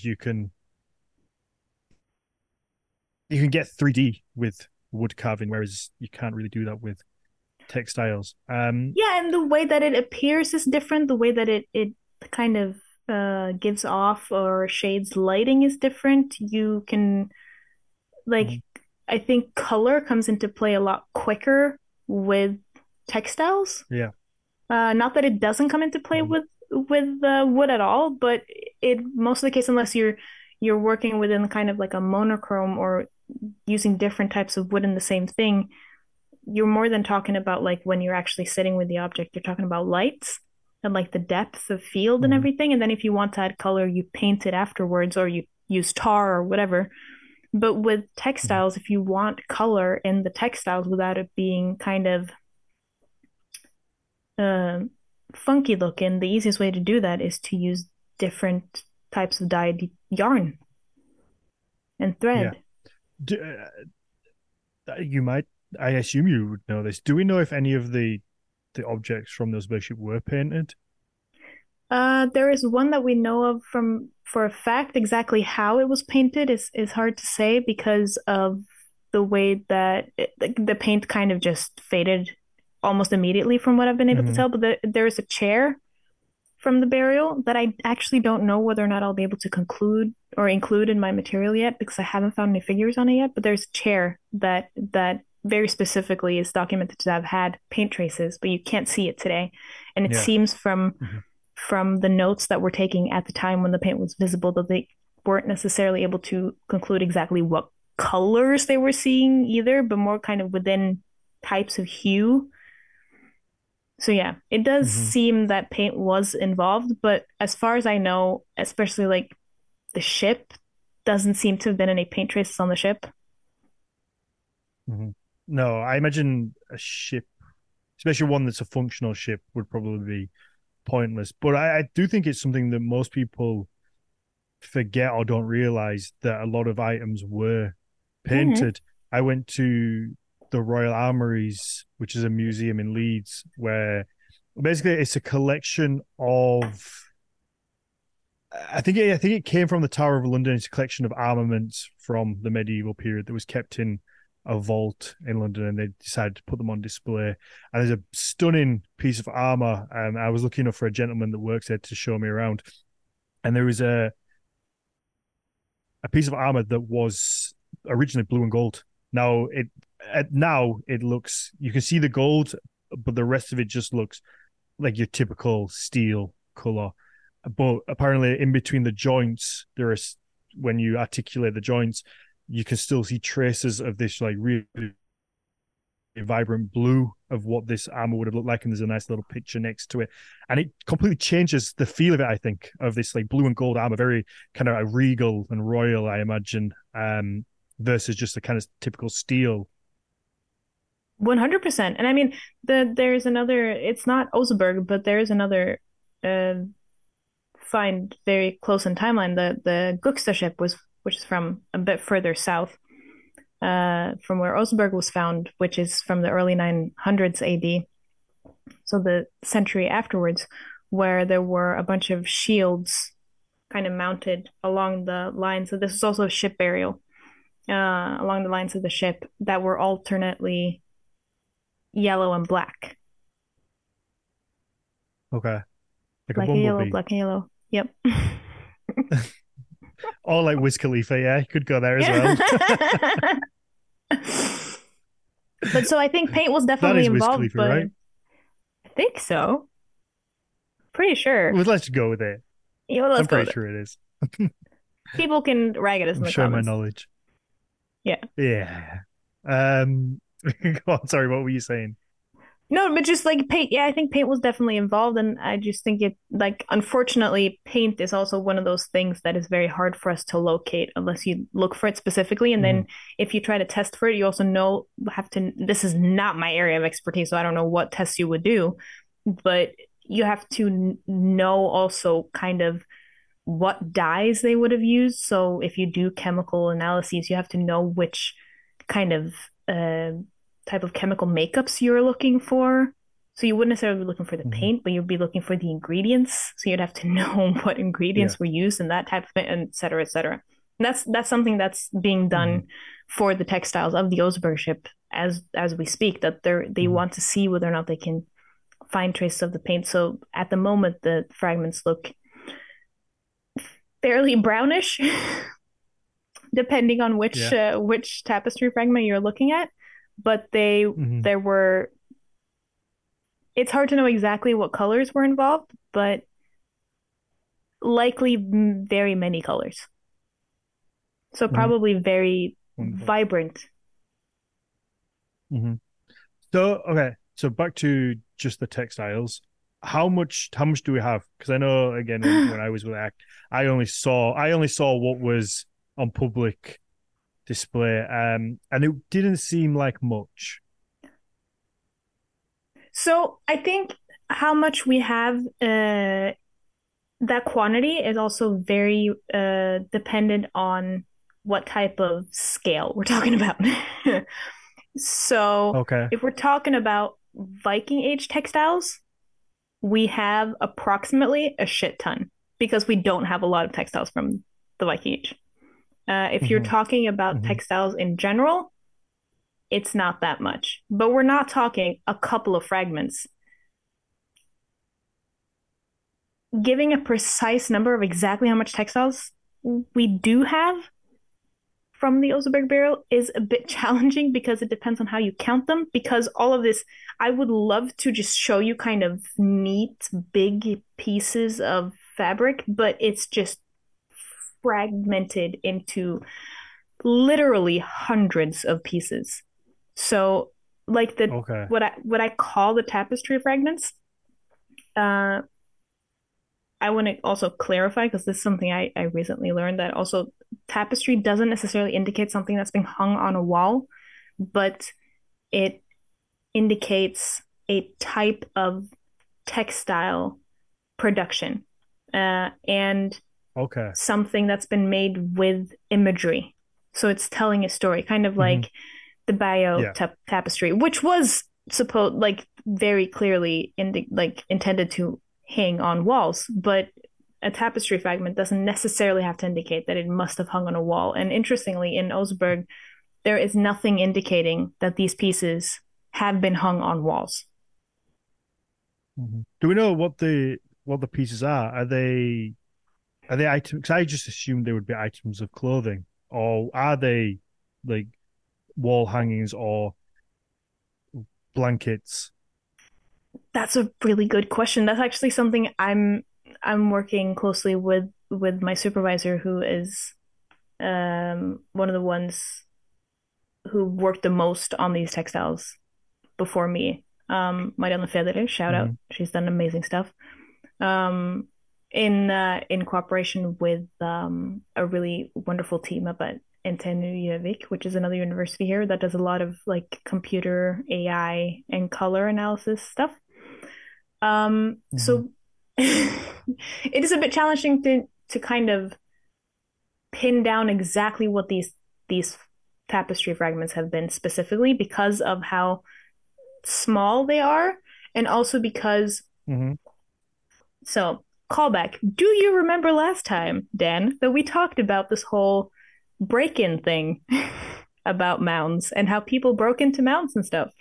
you can get 3D with wood carving, whereas you can't really do that with textiles. Yeah, and the way that it appears is different. The way that it kind of gives off or shades lighting is different. You can like Mhm. I think color comes into play a lot quicker with textiles. Yeah. Not that it doesn't come into play Mhm. with wood at all, but it most of the case, unless you're working within kind of like a monochrome or using different types of wood in the same thing, you're more than talking about like when you're actually sitting with the object, you're talking about lights and like the depth of field and Mhm. everything. And then if you want to add color, you paint it afterwards or you use tar or whatever. But with Mhm. textiles, if you want color in the textiles without it being kind of uh, funky looking, the easiest way to do that is to use different types of dyed yarn and Yeah. thread. Do, you might. I assume you would know this. Do we know if any of the objects from the spaceship were painted? There is one that we know of from for a fact. Exactly how it was painted is hard to say because of the way that the paint kind of just faded almost immediately from what I've been able to Hmm. tell. But there is a chair from the burial that I actually don't know whether or not I'll be able to conclude or include in my material yet because I haven't found any figures on it yet. But there's a chair that very specifically is documented to have had paint traces, but you can't see it today. And it Yeah. seems Hmm. from the notes that were taking at the time when the paint was visible that they weren't necessarily able to conclude exactly what colors they were seeing either, but more kind of within types of hue. So yeah, it does Hmm. seem that paint was involved, but as far as I know, especially like the ship doesn't seem to have been any paint traces on the ship. Hmm. No, I imagine a ship, especially one that's a functional ship, would probably be pointless. But I do think it's something that most people forget or don't realize that a lot of items were Mm-hmm. painted. I went to the Royal Armories, which is a museum in Leeds, where basically it's a collection of. I think it came from the Tower of London. It's a collection of armaments from the medieval period that was kept in a vault in London, and they decided to put them on display. And there's a stunning piece of armor. And I was lucky enough for a gentleman that works there to show me around. And there was a piece of armor that was originally blue and gold. Now it looks, you can see the gold, but the rest of it just looks like your typical steel color. But apparently, in between the joints, there is, when you articulate the joints, you can still see traces of this like really vibrant blue of what this armor would have looked like, and there's a nice little picture next to it, and it completely changes the feel of it. I think of this like blue and gold armor, very kind of a regal and royal, I imagine, versus just a kind of typical steel. 100%. And I mean, there's another, it's not Oseberg, but there is another uh, find very close in timeline. The Goksta ship was, which is from a bit further south, from where Oseberg was found, which is from the early 900s AD. So the century afterwards, where there were a bunch of shields kind of mounted along the lines. So this is also a ship burial along the lines of the ship that were alternately yellow and black, Okay, like a black and yellow, bumblebee, black and yellow. Yep. or like Wiz Khalifa. Yeah, could go there as well. Yeah. But so I think paint was That definitely is Wiz involved, Khalifa, but right? I think so. Pretty sure. Well, let's go with it. Yeah, well, let's I'm go pretty with it. sure it is. People can rag at us I'm in the showing my comments. knowledge. Yeah. Yeah. Um. Go on, sorry, what were you saying? No, but just like paint, yeah, I think paint was definitely involved, and I just think it like unfortunately, paint is also one of those things that is very hard for us to locate unless you look for it specifically, and Mhm. then if you try to test for it, you also know have to. This is not my area of expertise, so I don't know what tests you would do, but you have to know also kind of what dyes they would have used. So if you do chemical analyses, you have to know which kind of type of chemical makeups you're looking for. So you wouldn't necessarily be looking for the Hmm. paint, but you'd be looking for the ingredients. So you'd have to know what Yeah. ingredients were used in that type of thing, and et cetera, et cetera. And that's something that's being Hmm. done for the textiles of the Oseberg ship as we speak. That they Hmm. want to see whether or not they can find traces of the paint. So at the moment, the fragments look fairly brownish, depending on Yeah. which tapestry fragment you're looking at. But Hmm. there were it's hard to know exactly what colors were involved, but likely very many colors. So Hmm. probably very Wonderful. vibrant. Hmm. So okay, so back to just the textiles. How much do we have? Because I know again when I was with ACT, I only saw what was on public display, and it didn't seem like much. So I think how much we have, that quantity is also very dependent on what type of scale we're talking about. So Okay. if we're talking about Viking age textiles, we have approximately a shit ton because we don't have a lot of textiles from the Viking age. If you're Hmm. talking about Hmm. textiles in general, it's not that much. But we're not talking a couple of fragments. Giving a precise number of exactly how much textiles we do have from the Oseberg burial is a bit challenging because it depends on how you count them. Because all of this, I would love to just show you kind of neat, big pieces of fabric, but it's just fragmented into literally hundreds of pieces. So, like the Okay. what I call the tapestry fragments, uh, I want to also clarify because this is something I recently learned that also tapestry doesn't necessarily indicate something that's being hung on a wall, but it indicates a type of textile production, and Okay. something that's been made with imagery. So it's telling a story, kind of Hmm. like the Bayeux Yeah. tapestry, which was supposed like very clearly like intended to hang on walls, but a tapestry fragment doesn't necessarily have to indicate that it must have hung on a wall. And interestingly, in Oseberg, there is nothing indicating that these pieces have been hung on walls. Hmm. Do we know what the pieces are? Are they items? Because I just assumed they would be items of clothing, or are they like wall hangings or blankets? That's a really good question. That's actually something I'm working closely with my supervisor, who is one of the ones who worked the most on these textiles before me. Marianne Federer, shout out. Hmm. She's done amazing stuff. Um, in cooperation with a really wonderful team up at NTNU, which is another university here that does a lot of like computer AI and color analysis stuff. Hmm. So it is a bit challenging to kind of pin down exactly what these tapestry fragments have been specifically because of how small they are, and also because Hmm. so callback. Do you remember last time, Dan, that we talked about this whole break-in thing about mounds and how people broke into mounds and stuff?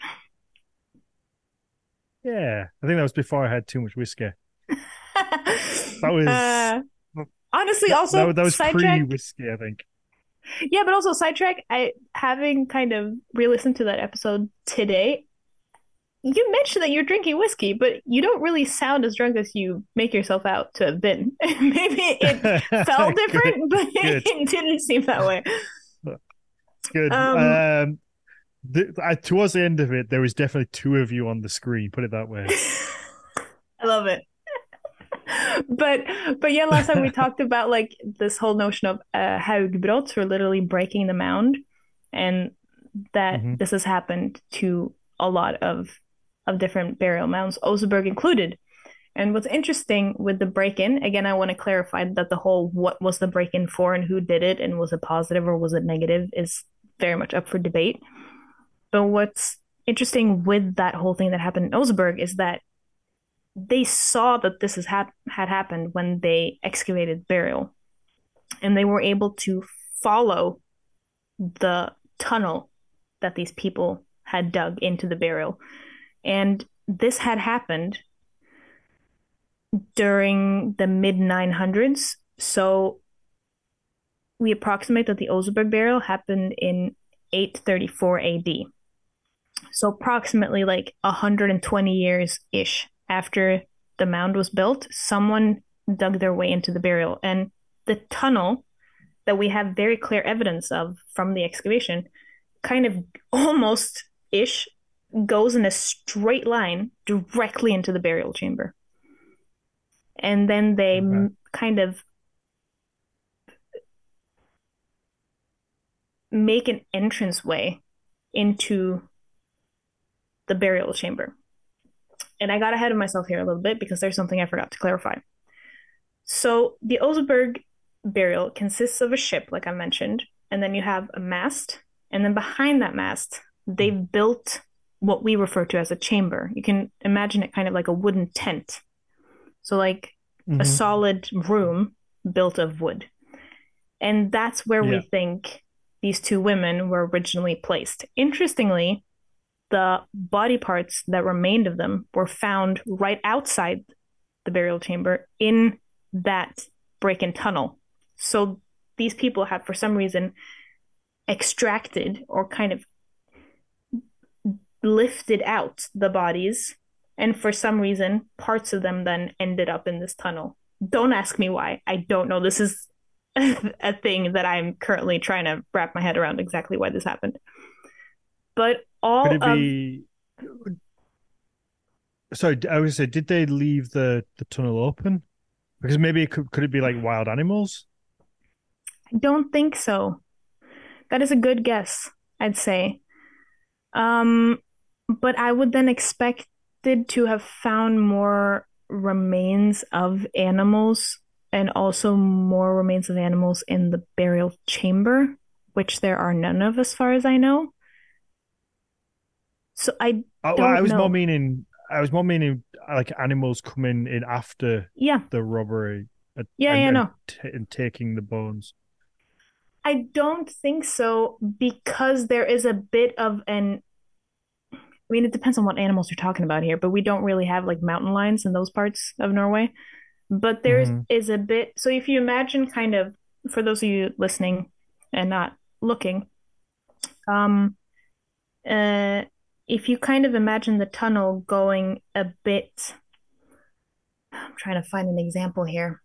Yeah, I think that was before I had too much whiskey. That was uh, Honestly, that also that, that was sidetrack. pre-whiskey, I think. Yeah, but also sidetrack. I having kind of re-listened to that episode today. You mentioned that you're drinking whiskey, but you don't really sound as drunk as you make yourself out to have been. Maybe it felt Good, different, but good, it didn't seem that way. good. Um, Towards the end of it, there was definitely two of you on the screen. Put it that way. I love it. But but yeah, last time we talked about like this whole notion of haugbrot, or literally breaking the mound, and that Hmm. this has happened to a lot of different burial mounds, Oseberg included. And what's interesting with the break-in, again, I want to clarify that the whole what was the break-in for and who did it and was it positive or was it negative is very much up for debate. But what's interesting with that whole thing that happened in Oseberg is that they saw that this had happened when they excavated burial, and they were able to follow the tunnel that these people had dug into the burial. And this had happened during the mid 900s. So we approximate that the Oseberg burial happened in 834 AD. So approximately like 120 years ish after the mound was built, someone dug their way into the burial. And the tunnel that we have very clear evidence of from the excavation kind of almost ish goes in a straight line directly into the burial chamber. And then they kind of make an entranceway into the burial chamber. And I got ahead of myself here a little bit because there's something I forgot to clarify. So the Oseberg burial consists of a ship, like I mentioned, and then you have a mast, and then behind that mast, they've built what we refer to as a chamber. You can imagine it kind of like a wooden tent. So like a solid room built of wood. And that's where we think these two women were originally placed. Interestingly, the body parts that remained of them were found right outside the burial chamber in that break-in tunnel. So these people had, for some reason, extracted or kind of lifted out the bodies, and for some reason, parts of them then ended up in this tunnel. Don't ask me why. I don't know. This is a thing that I'm currently trying to wrap my head around exactly why this happened. But all Could it be... Sorry, I was say, did they leave the tunnel open? Because maybe could it be like wild animals? I don't think so. That is a good guess, I'd say. But I would then expected to have found more remains of animals and also more remains of animals in the burial chamber, which there are none of as far as I know. So I was more meaning like animals coming in after the robbery and taking the bones. I don't think so, because there is a bit of I mean, it depends on what animals you're talking about here, but we don't really have like mountain lions in those parts of Norway. But there is a bit. So if you imagine kind of, for those of you listening and not looking, if you kind of imagine the tunnel going a bit, I'm trying to find an example here.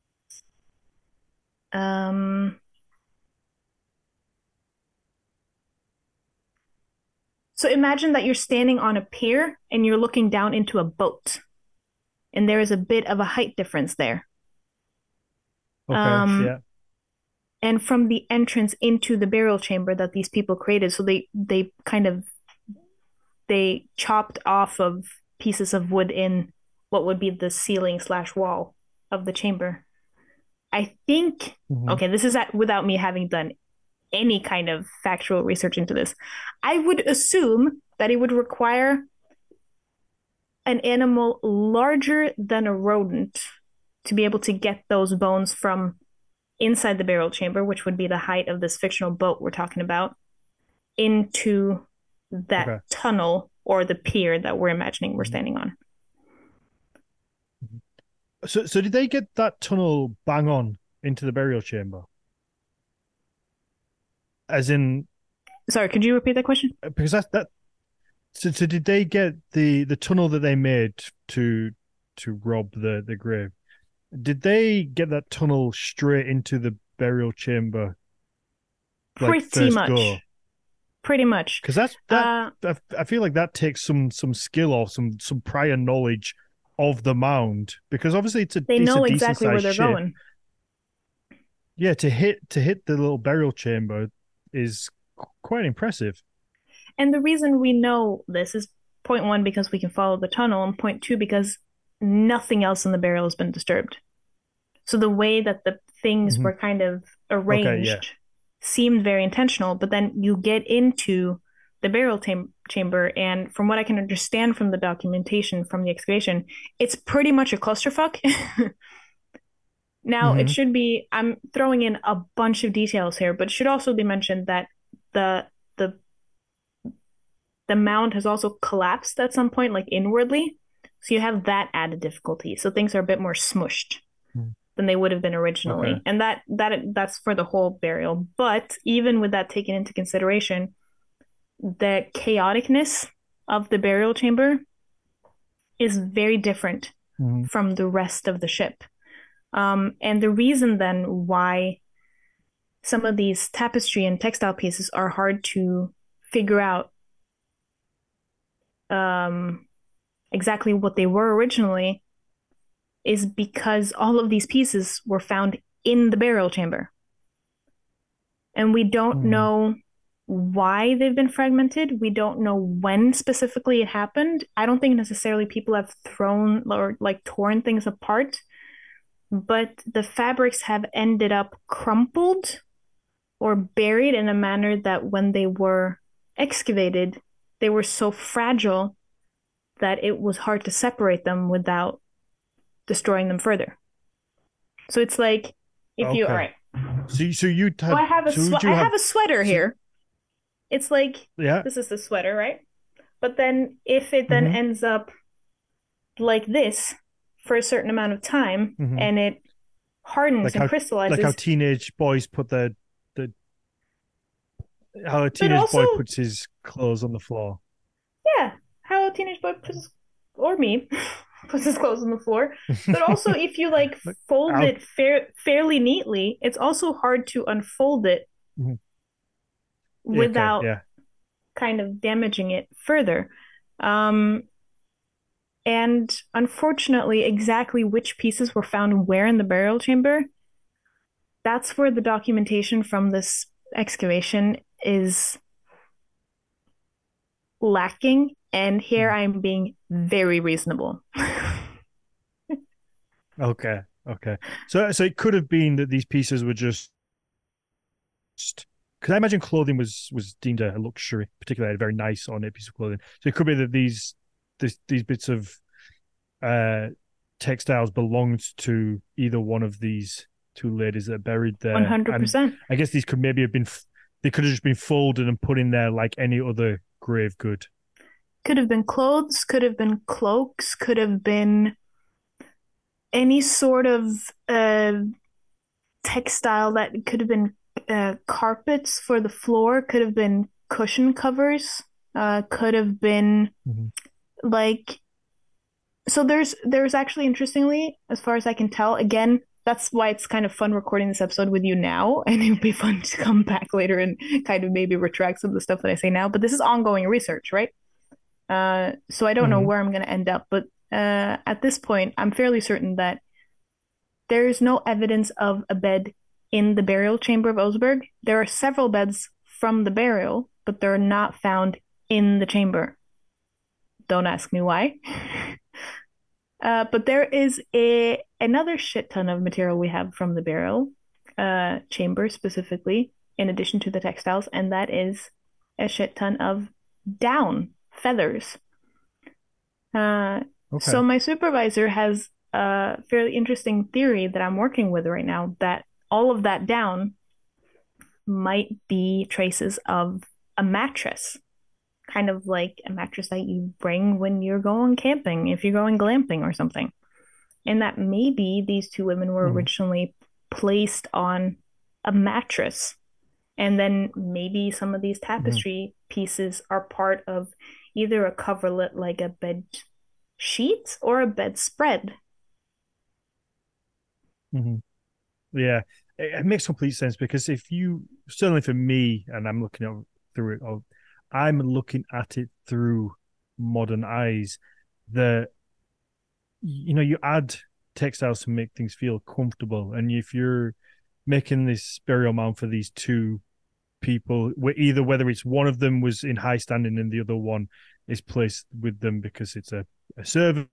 So imagine that you're standing on a pier and you're looking down into a boat, and there is a bit of a height difference there. Okay, And from the entrance into the burial chamber that these people created, so they kind of chopped off of pieces of wood in what would be the ceiling/wall of the chamber. I think, okay, this is without me having done any kind of factual research into this. I would assume that it would require an animal larger than a rodent to be able to get those bones from inside the burial chamber, which would be the height of this fictional boat we're talking about, into that tunnel or the pier that we're imagining we're standing on. So did they get that tunnel bang on into the burial chamber? As in, sorry, could you repeat that question? Because that. So did they get the tunnel that they made to rob the grave? Did they get that tunnel straight into the burial chamber? Like pretty much. Go? Pretty much. Because I feel like that takes some skill or some prior knowledge of the mound, because obviously they know exactly where they're going. Yeah, to hit the little burial chamber is quite impressive. And the reason we know this is, point one, because we can follow the tunnel, and point two, because nothing else in the burial has been disturbed. So the way that the things were kind of arranged seemed very intentional, but then you get into the burial chamber. And from what I can understand from the documentation from the excavation, it's pretty much a clusterfuck. Now, it Mm-hmm. should be, I'm throwing in a bunch of details here, but it should also be mentioned that the the the mound has also collapsed at some point, like inwardly. So you have that added difficulty. So things are a bit more smushed than they would have been originally. Okay. And that's for the whole burial. But even with that taken into consideration, the chaoticness of the burial chamber is very different Mm-hmm. from the rest of the ship. And the reason then why some of these tapestry and textile pieces are hard to figure out exactly what they were originally is because all of these pieces were found in the burial chamber. And we don't know why they've been fragmented. We don't know when specifically it happened. I don't think necessarily people have thrown or like torn things apart, but the fabrics have ended up crumpled or buried in a manner that when they were excavated, they were so fragile that it was hard to separate them without destroying them further. So it's like if you all Okay. right. So you So had I have a so would you I have have a sweater so, here. It's like yeah. this is the sweater, right? But then if it then Mm-hmm. ends up like this for a certain amount of time Mm-hmm. and it hardens Like and how crystallizes, teenage boys put the how a but teenage also boy puts his clothes on the floor. yeah, how a teenage boy puts his, or me puts his clothes on the floor. But also if you like Like, fold out. it fairly neatly, it's also hard to unfold it Mhm. Yeah, okay, without yeah. kind of damaging it further. Um, and unfortunately, exactly which pieces were found where in the burial chamber, that's where the documentation from this excavation is lacking. And here Mhm. I'm being very reasonable. Okay, okay. So it could have been that these pieces were just because I imagine clothing was deemed a luxury, particularly a very nice ornate piece of clothing. So it could be that these bits of uh textiles belonged to either one of these two ladies that are buried there, and 100%. I guess these could maybe have been they could have just been folded and put in there like any other grave good. Could have been clothes, could have been cloaks, could have been any sort of uh, textile that could have been carpets for the floor, could have been cushion covers, could have been Mm-hmm. like so there's actually interestingly, as far as I can tell, again, that's why it's kind of fun recording this episode with you now, and it would be fun to come back later and kind of maybe retract some of the stuff that I say now. But this is ongoing research, right? So I don't know Mm-hmm. where I'm going to end up, but at this point, I'm fairly certain that there is no evidence of a bed in the burial chamber of Oseberg. There are several beds from the burial, but they're not found in the chamber. Don't ask me why. But there is another shit ton of material we have from the burial chamber specifically, in addition to the textiles, and that is a shit ton of down feathers. So Okay. my supervisor has a fairly interesting theory that I'm working with right now that all of that down might be traces of a mattress, kind of like a mattress that you bring when you're going camping, if you're going glamping or something. And that maybe these two women were Mm-hmm. originally placed on a mattress. And then maybe some of these Mm-hmm. tapestry pieces are part of either a coverlet like a bed sheet or a bedspread. Mm-hmm. Yeah, it makes complete sense because if you certainly for me, and I'm looking at through it, I'm looking at it through modern eyes. The you add textiles to make things feel comfortable, and if you're making this burial mound for these two people, either whether it's one of them was in high standing and the other one is placed with them because it's a servant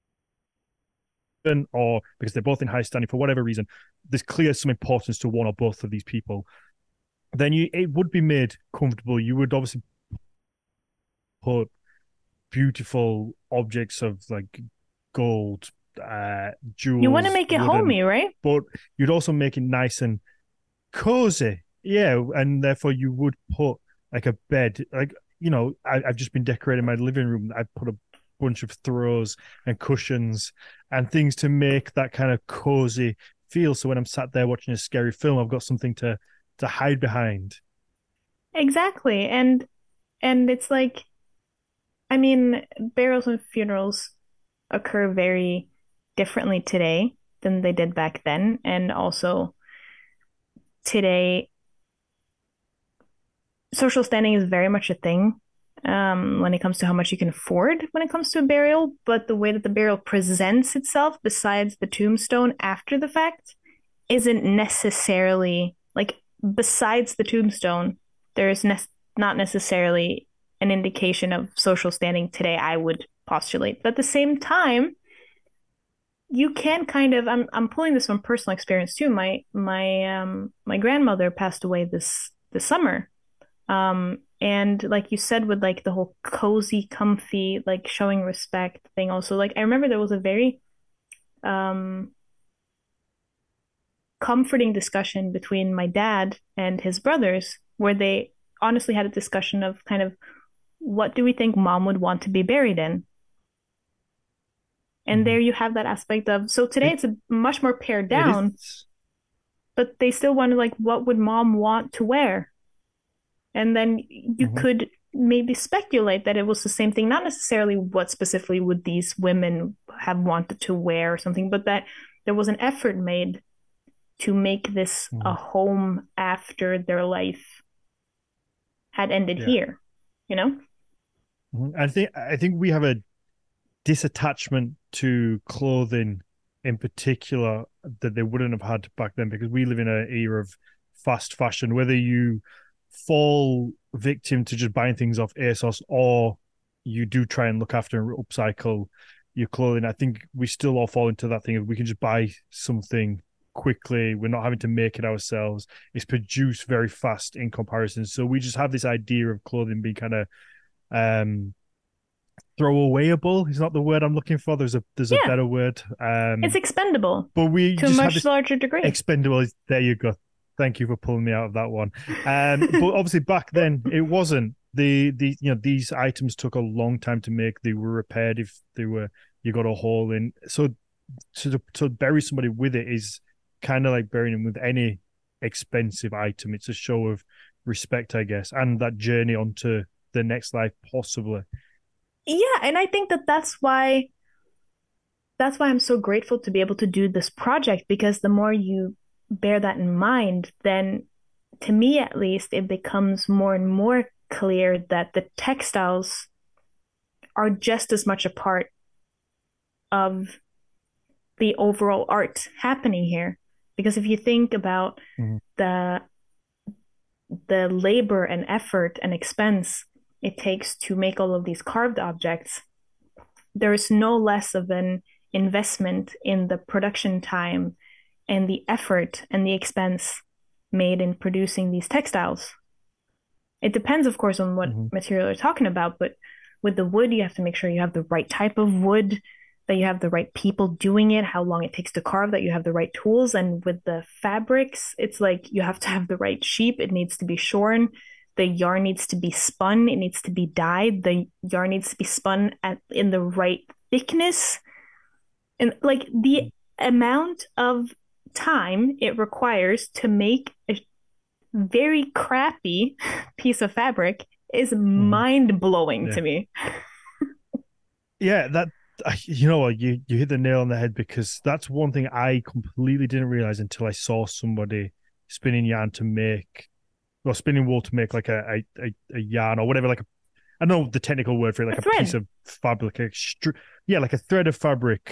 or because they're both in high standing for whatever reason, there's clear some importance to one or both of these people, then it would be made comfortable. You would obviously put beautiful objects of like gold, You want to jewels, make it wooden, homey, right? but you'd also make it nice and cozy. Yeah, and therefore you would put like a bed, like I've just been decorating my living room. I put a bunch of throws and cushions and things to make that kind of cozy feel. So when I'm sat there watching a scary film, I've got something to hide behind. Exactly. And it's like, I mean, burials and funerals occur very differently today than they did back then. And also today, social standing is very much a thing when it comes to how much you can afford when it comes to a burial. But the way that the burial presents itself, besides the tombstone after the fact, isn't necessarily like, besides the tombstone, there is not necessarily an indication of social standing today, I would postulate. But at the same time, you can kind of, I'm pulling this from personal experience too. My grandmother passed away this summer. And like you said, with like the whole cozy, comfy, like showing respect thing also, like I remember there was a very um comforting discussion between my dad and his brothers where they honestly had a discussion of kind of, what do we think mom would want to be buried in? And Mm-hmm. there you have that aspect of, so today It it's a much more pared it down, is. but they still wanted like, what would mom want to wear? And then you Mhm. could maybe speculate that it was the same thing, not necessarily what specifically would these women have wanted to wear or something, but that there was an effort made to make this a Mhm. home after their life had ended Yeah. here, you know? Mhm. I think we have a disattachment to clothing in particular that they wouldn't have had back then because we live in an era of fast fashion. Whether you fall victim to just buying things off ASOS or you do try and look after and upcycle your clothing, I think we still all fall into that thing of we can just buy something quickly. We're not having to make it ourselves. It's produced very fast in comparison. So we just have this idea of clothing being kind of um throwawayable is not the word I'm looking for. There's a Yeah, better word. it's expendable But we to a just have much this larger degree. expendable. There you go. Thank you for pulling me out of that one. But obviously back then it wasn't. These items took a long time to make. They were repaired if they were you got a hole in. So to bury somebody with it is kind of like burying them with any expensive item. It's a show of respect, I guess, and that journey onto the next life, possibly. Yeah, and I think that that's why I'm so grateful to be able to do this project, because the more you bear that in mind, then to me at least, it becomes more and more clear that the textiles are just as much a part of the overall art happening here. Because if you think about Mm-hmm. the the labor and effort and expense it takes to make all of these carved objects, there is no less of an investment in the production time and the effort and the expense made in producing these textiles. It depends, of course, on what Mm-hmm. material you're talking about, but with the wood, you have to make sure you have the right type of wood, that you have the right people doing it, how long it takes to carve, that you have the right tools. And with the fabrics, it's like you have to have the right sheep, it needs to be shorn, the yarn needs to be spun, it needs to be dyed, the yarn needs to be spun in the right thickness. And like the amount of time it requires to make a very crappy piece of fabric is Mm-hmm. mind blowing Yeah. to me. Yeah, that you know what, you hit the nail on the head because that's one thing I completely didn't realize until I saw somebody spinning yarn to make or spinning wool to make like a yarn or whatever, like I know the technical word for it, A like a piece thread. of fabric, yeah, like a thread of fabric.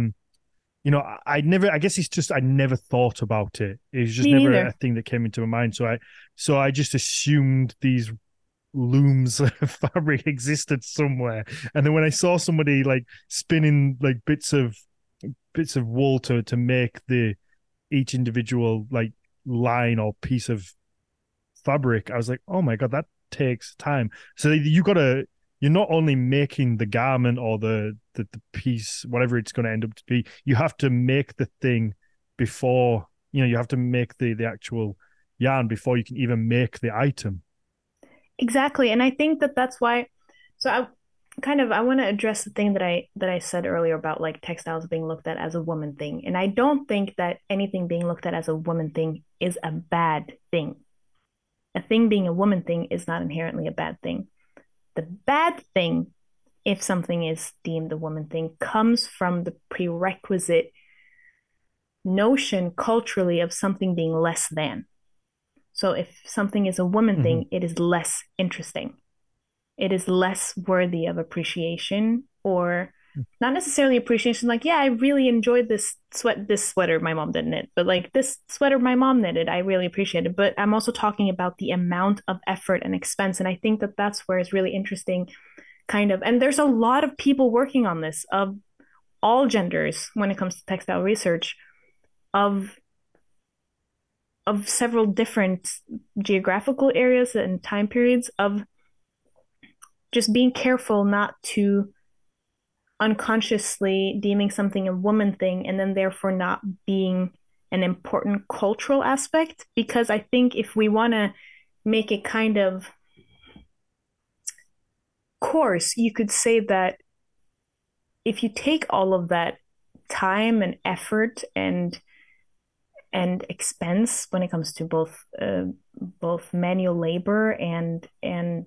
I never, I guess it's just I never thought about it. It was just Me never neither. a thing that came into my mind. So I just assumed these looms of fabric existed somewhere. And then when I saw somebody like spinning like bits of wool to make the each individual like line or piece of fabric, I was like, oh my god, that takes time. So you got to you're not only making the garment or the piece, whatever it's going to end up to be, you have to make the thing before, you have to make the actual yarn before you can even make the item. Exactly. And I think that that's why, so I want to address the thing that I said earlier about like textiles being looked at as a woman thing. And I don't think that anything being looked at as a woman thing is a bad thing. A thing being a woman thing is not inherently a bad thing. The bad thing, if something is deemed a woman thing, comes from the prerequisite notion culturally of something being less than. So if something is a woman thing, it is less interesting. It is less worthy of appreciation, or not necessarily appreciation. Like, yeah, I really enjoyed this sweater my mom did knit, but like this sweater my mom knitted, I really appreciated. But I'm also talking about the amount of effort and expense. And I think that that's where it's really interesting, kind of. And there's a lot of people working on this of all genders when it comes to textile research, of several different geographical areas and time periods, of just being careful not to unconsciously deeming something a woman thing and then therefore not being an important cultural aspect. Because I think if we want to make it kind of coarse, you could say that if you take all of that time and effort and expense when it comes to both manual labor and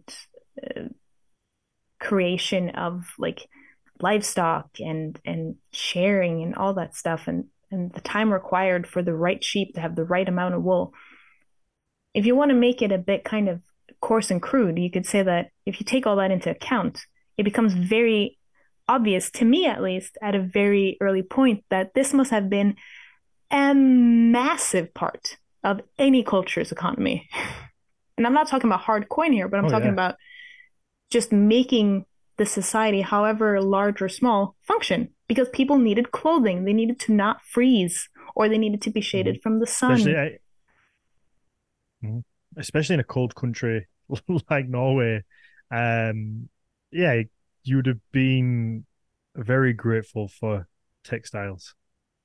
creation of like livestock and sharing and all that stuff, and the time required for the right sheep to have the right amount of wool. If you want to make it a bit kind of coarse and crude, you could say that if you take all that into account, it becomes very obvious, to me at least, at a very early point, that this must have been a massive part of any culture's economy. And I'm not talking about hard coin here, but I'm talking about just making the society, however large or small, function, because people needed clothing. They needed to not freeze, or they needed to be shaded from the sun. Especially in a cold country like Norway. Yeah, you would have been very grateful for textiles.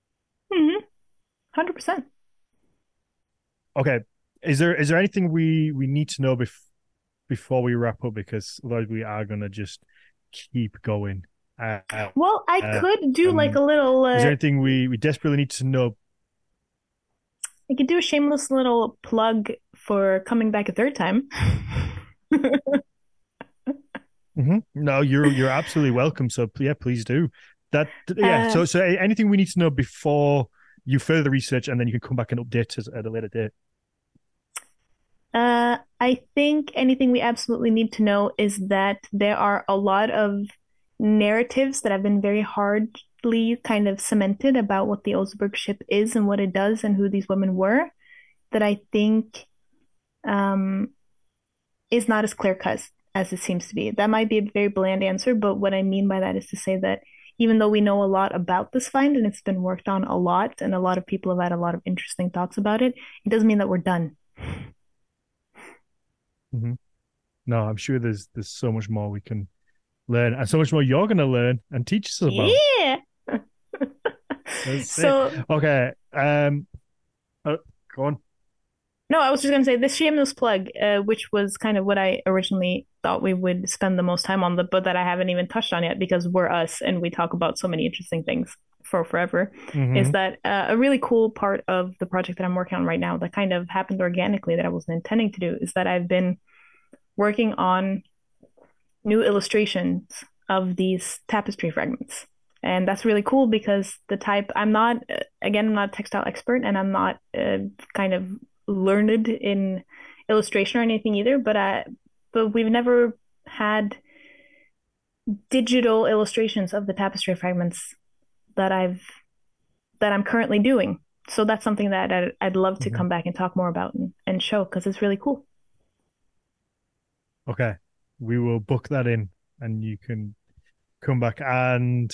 100%. Okay. Is there anything we need to know before we wrap up? Because otherwise we are gonna just keep going. Well, I could do like a little. Is there anything we desperately need to know? I could do a shameless little plug for coming back a third time. No, you're absolutely welcome. So yeah, please do that. Yeah. So anything we need to know before you further research, and then you can come back and update us at a later date. I think anything we absolutely need to know is that there are a lot of narratives that have been very hardly kind of cemented about what the Oseberg ship is and what it does and who these women were, that I think is not as clear cut as it seems to be. That might be a very bland answer, but what I mean by that is to say that even though we know a lot about this find and it's been worked on a lot and a lot of people have had a lot of interesting thoughts about it, it doesn't mean that we're done. No, I'm sure there's so much more we can learn, and so much more you're going to learn and teach us about. Yeah. So okay, go on. No, I was just going to say this shameless plug, which was kind of what I originally thought we would spend the most time on, but that I haven't even touched on yet because we're us and we talk about so many interesting things for forever, is that a really cool part of the project that I'm working on right now that kind of happened organically that I wasn't intending to do is that I've been working on new illustrations of these tapestry fragments. And that's really cool because I'm not a textile expert and I'm not kind of learned in illustration or anything either, but we've never had digital illustrations of the tapestry fragments that I'm currently doing. So that's something that I'd love to come back and talk more about and show because it's really cool. Okay, we will book that in, and you can come back, and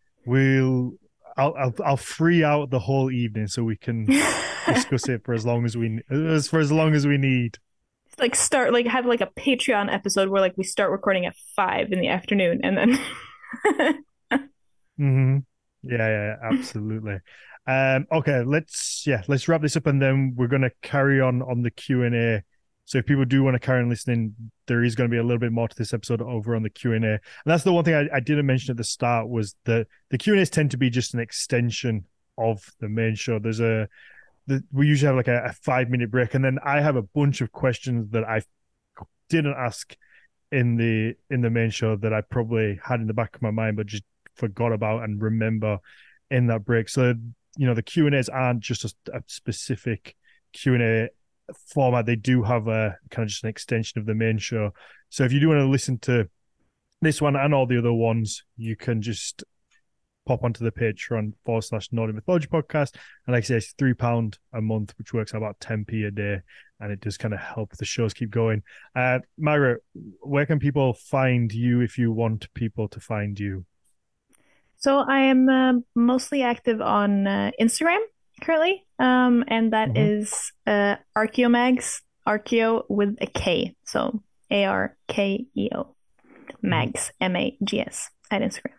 I'll free out the whole evening so we can discuss it for as long as we need. like start like have like a Patreon episode where like we start recording at 5 in the afternoon and then Hmm. Yeah, absolutely. Okay, let's wrap this up, and then we're gonna carry on the Q&A. So if people do want to carry on listening, there is going to be a little bit more to this episode over on the Q&A. And that's the one thing I didn't mention at the start was that the Q&As tend to be just an extension of the main show. We usually have like a 5-minute break, and then I have a bunch of questions that I didn't ask in the main show that I probably had in the back of my mind, but just forgot about and remember in that break. So the Q&As aren't just a specific Q&A format. They do have a kind of just an extension of the main show. So if you do want to listen to this one and all the other ones, you can just pop onto the Patreon/Nordic Mythology Podcast. And like I say, it's £3 a month, which works out about 10p a day. And it does kind of help the shows keep going. Myra, where can people find you if you want people to find you? So I am mostly active on Instagram currently, and that is Archeomags, Archeo with a K, so Arkeo, Mags, Mags at Instagram.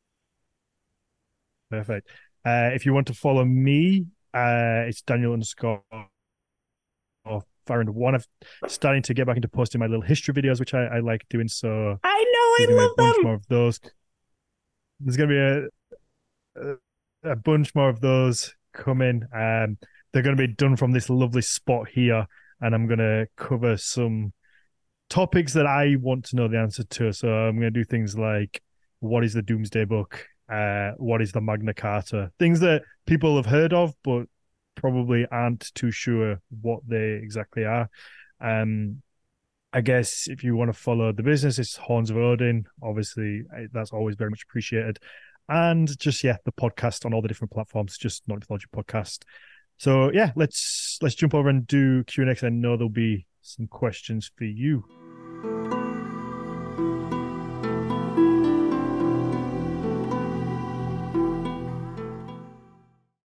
Perfect. If you want to follow me, it's Daniel_Farrand1. I'm starting to get back into posting my little history videos, which I like doing. So I know, there's I gonna love be a bunch them. more of those. There's going to be a bunch more of those coming. They're going to be done from this lovely spot here, and I'm going to cover some topics that I want to know the answer to. So I'm going to do things like, what is the Doomsday Book? What is the Magna Carta? Things that people have heard of, but probably aren't too sure what they exactly are. I guess if you want to follow the business, it's Horns of Odin. Obviously, that's always very much appreciated. And just, the podcast on all the different platforms, just Nordic Mythology Podcast. So, let's jump over and do Q&A, because I know there'll be some questions for you.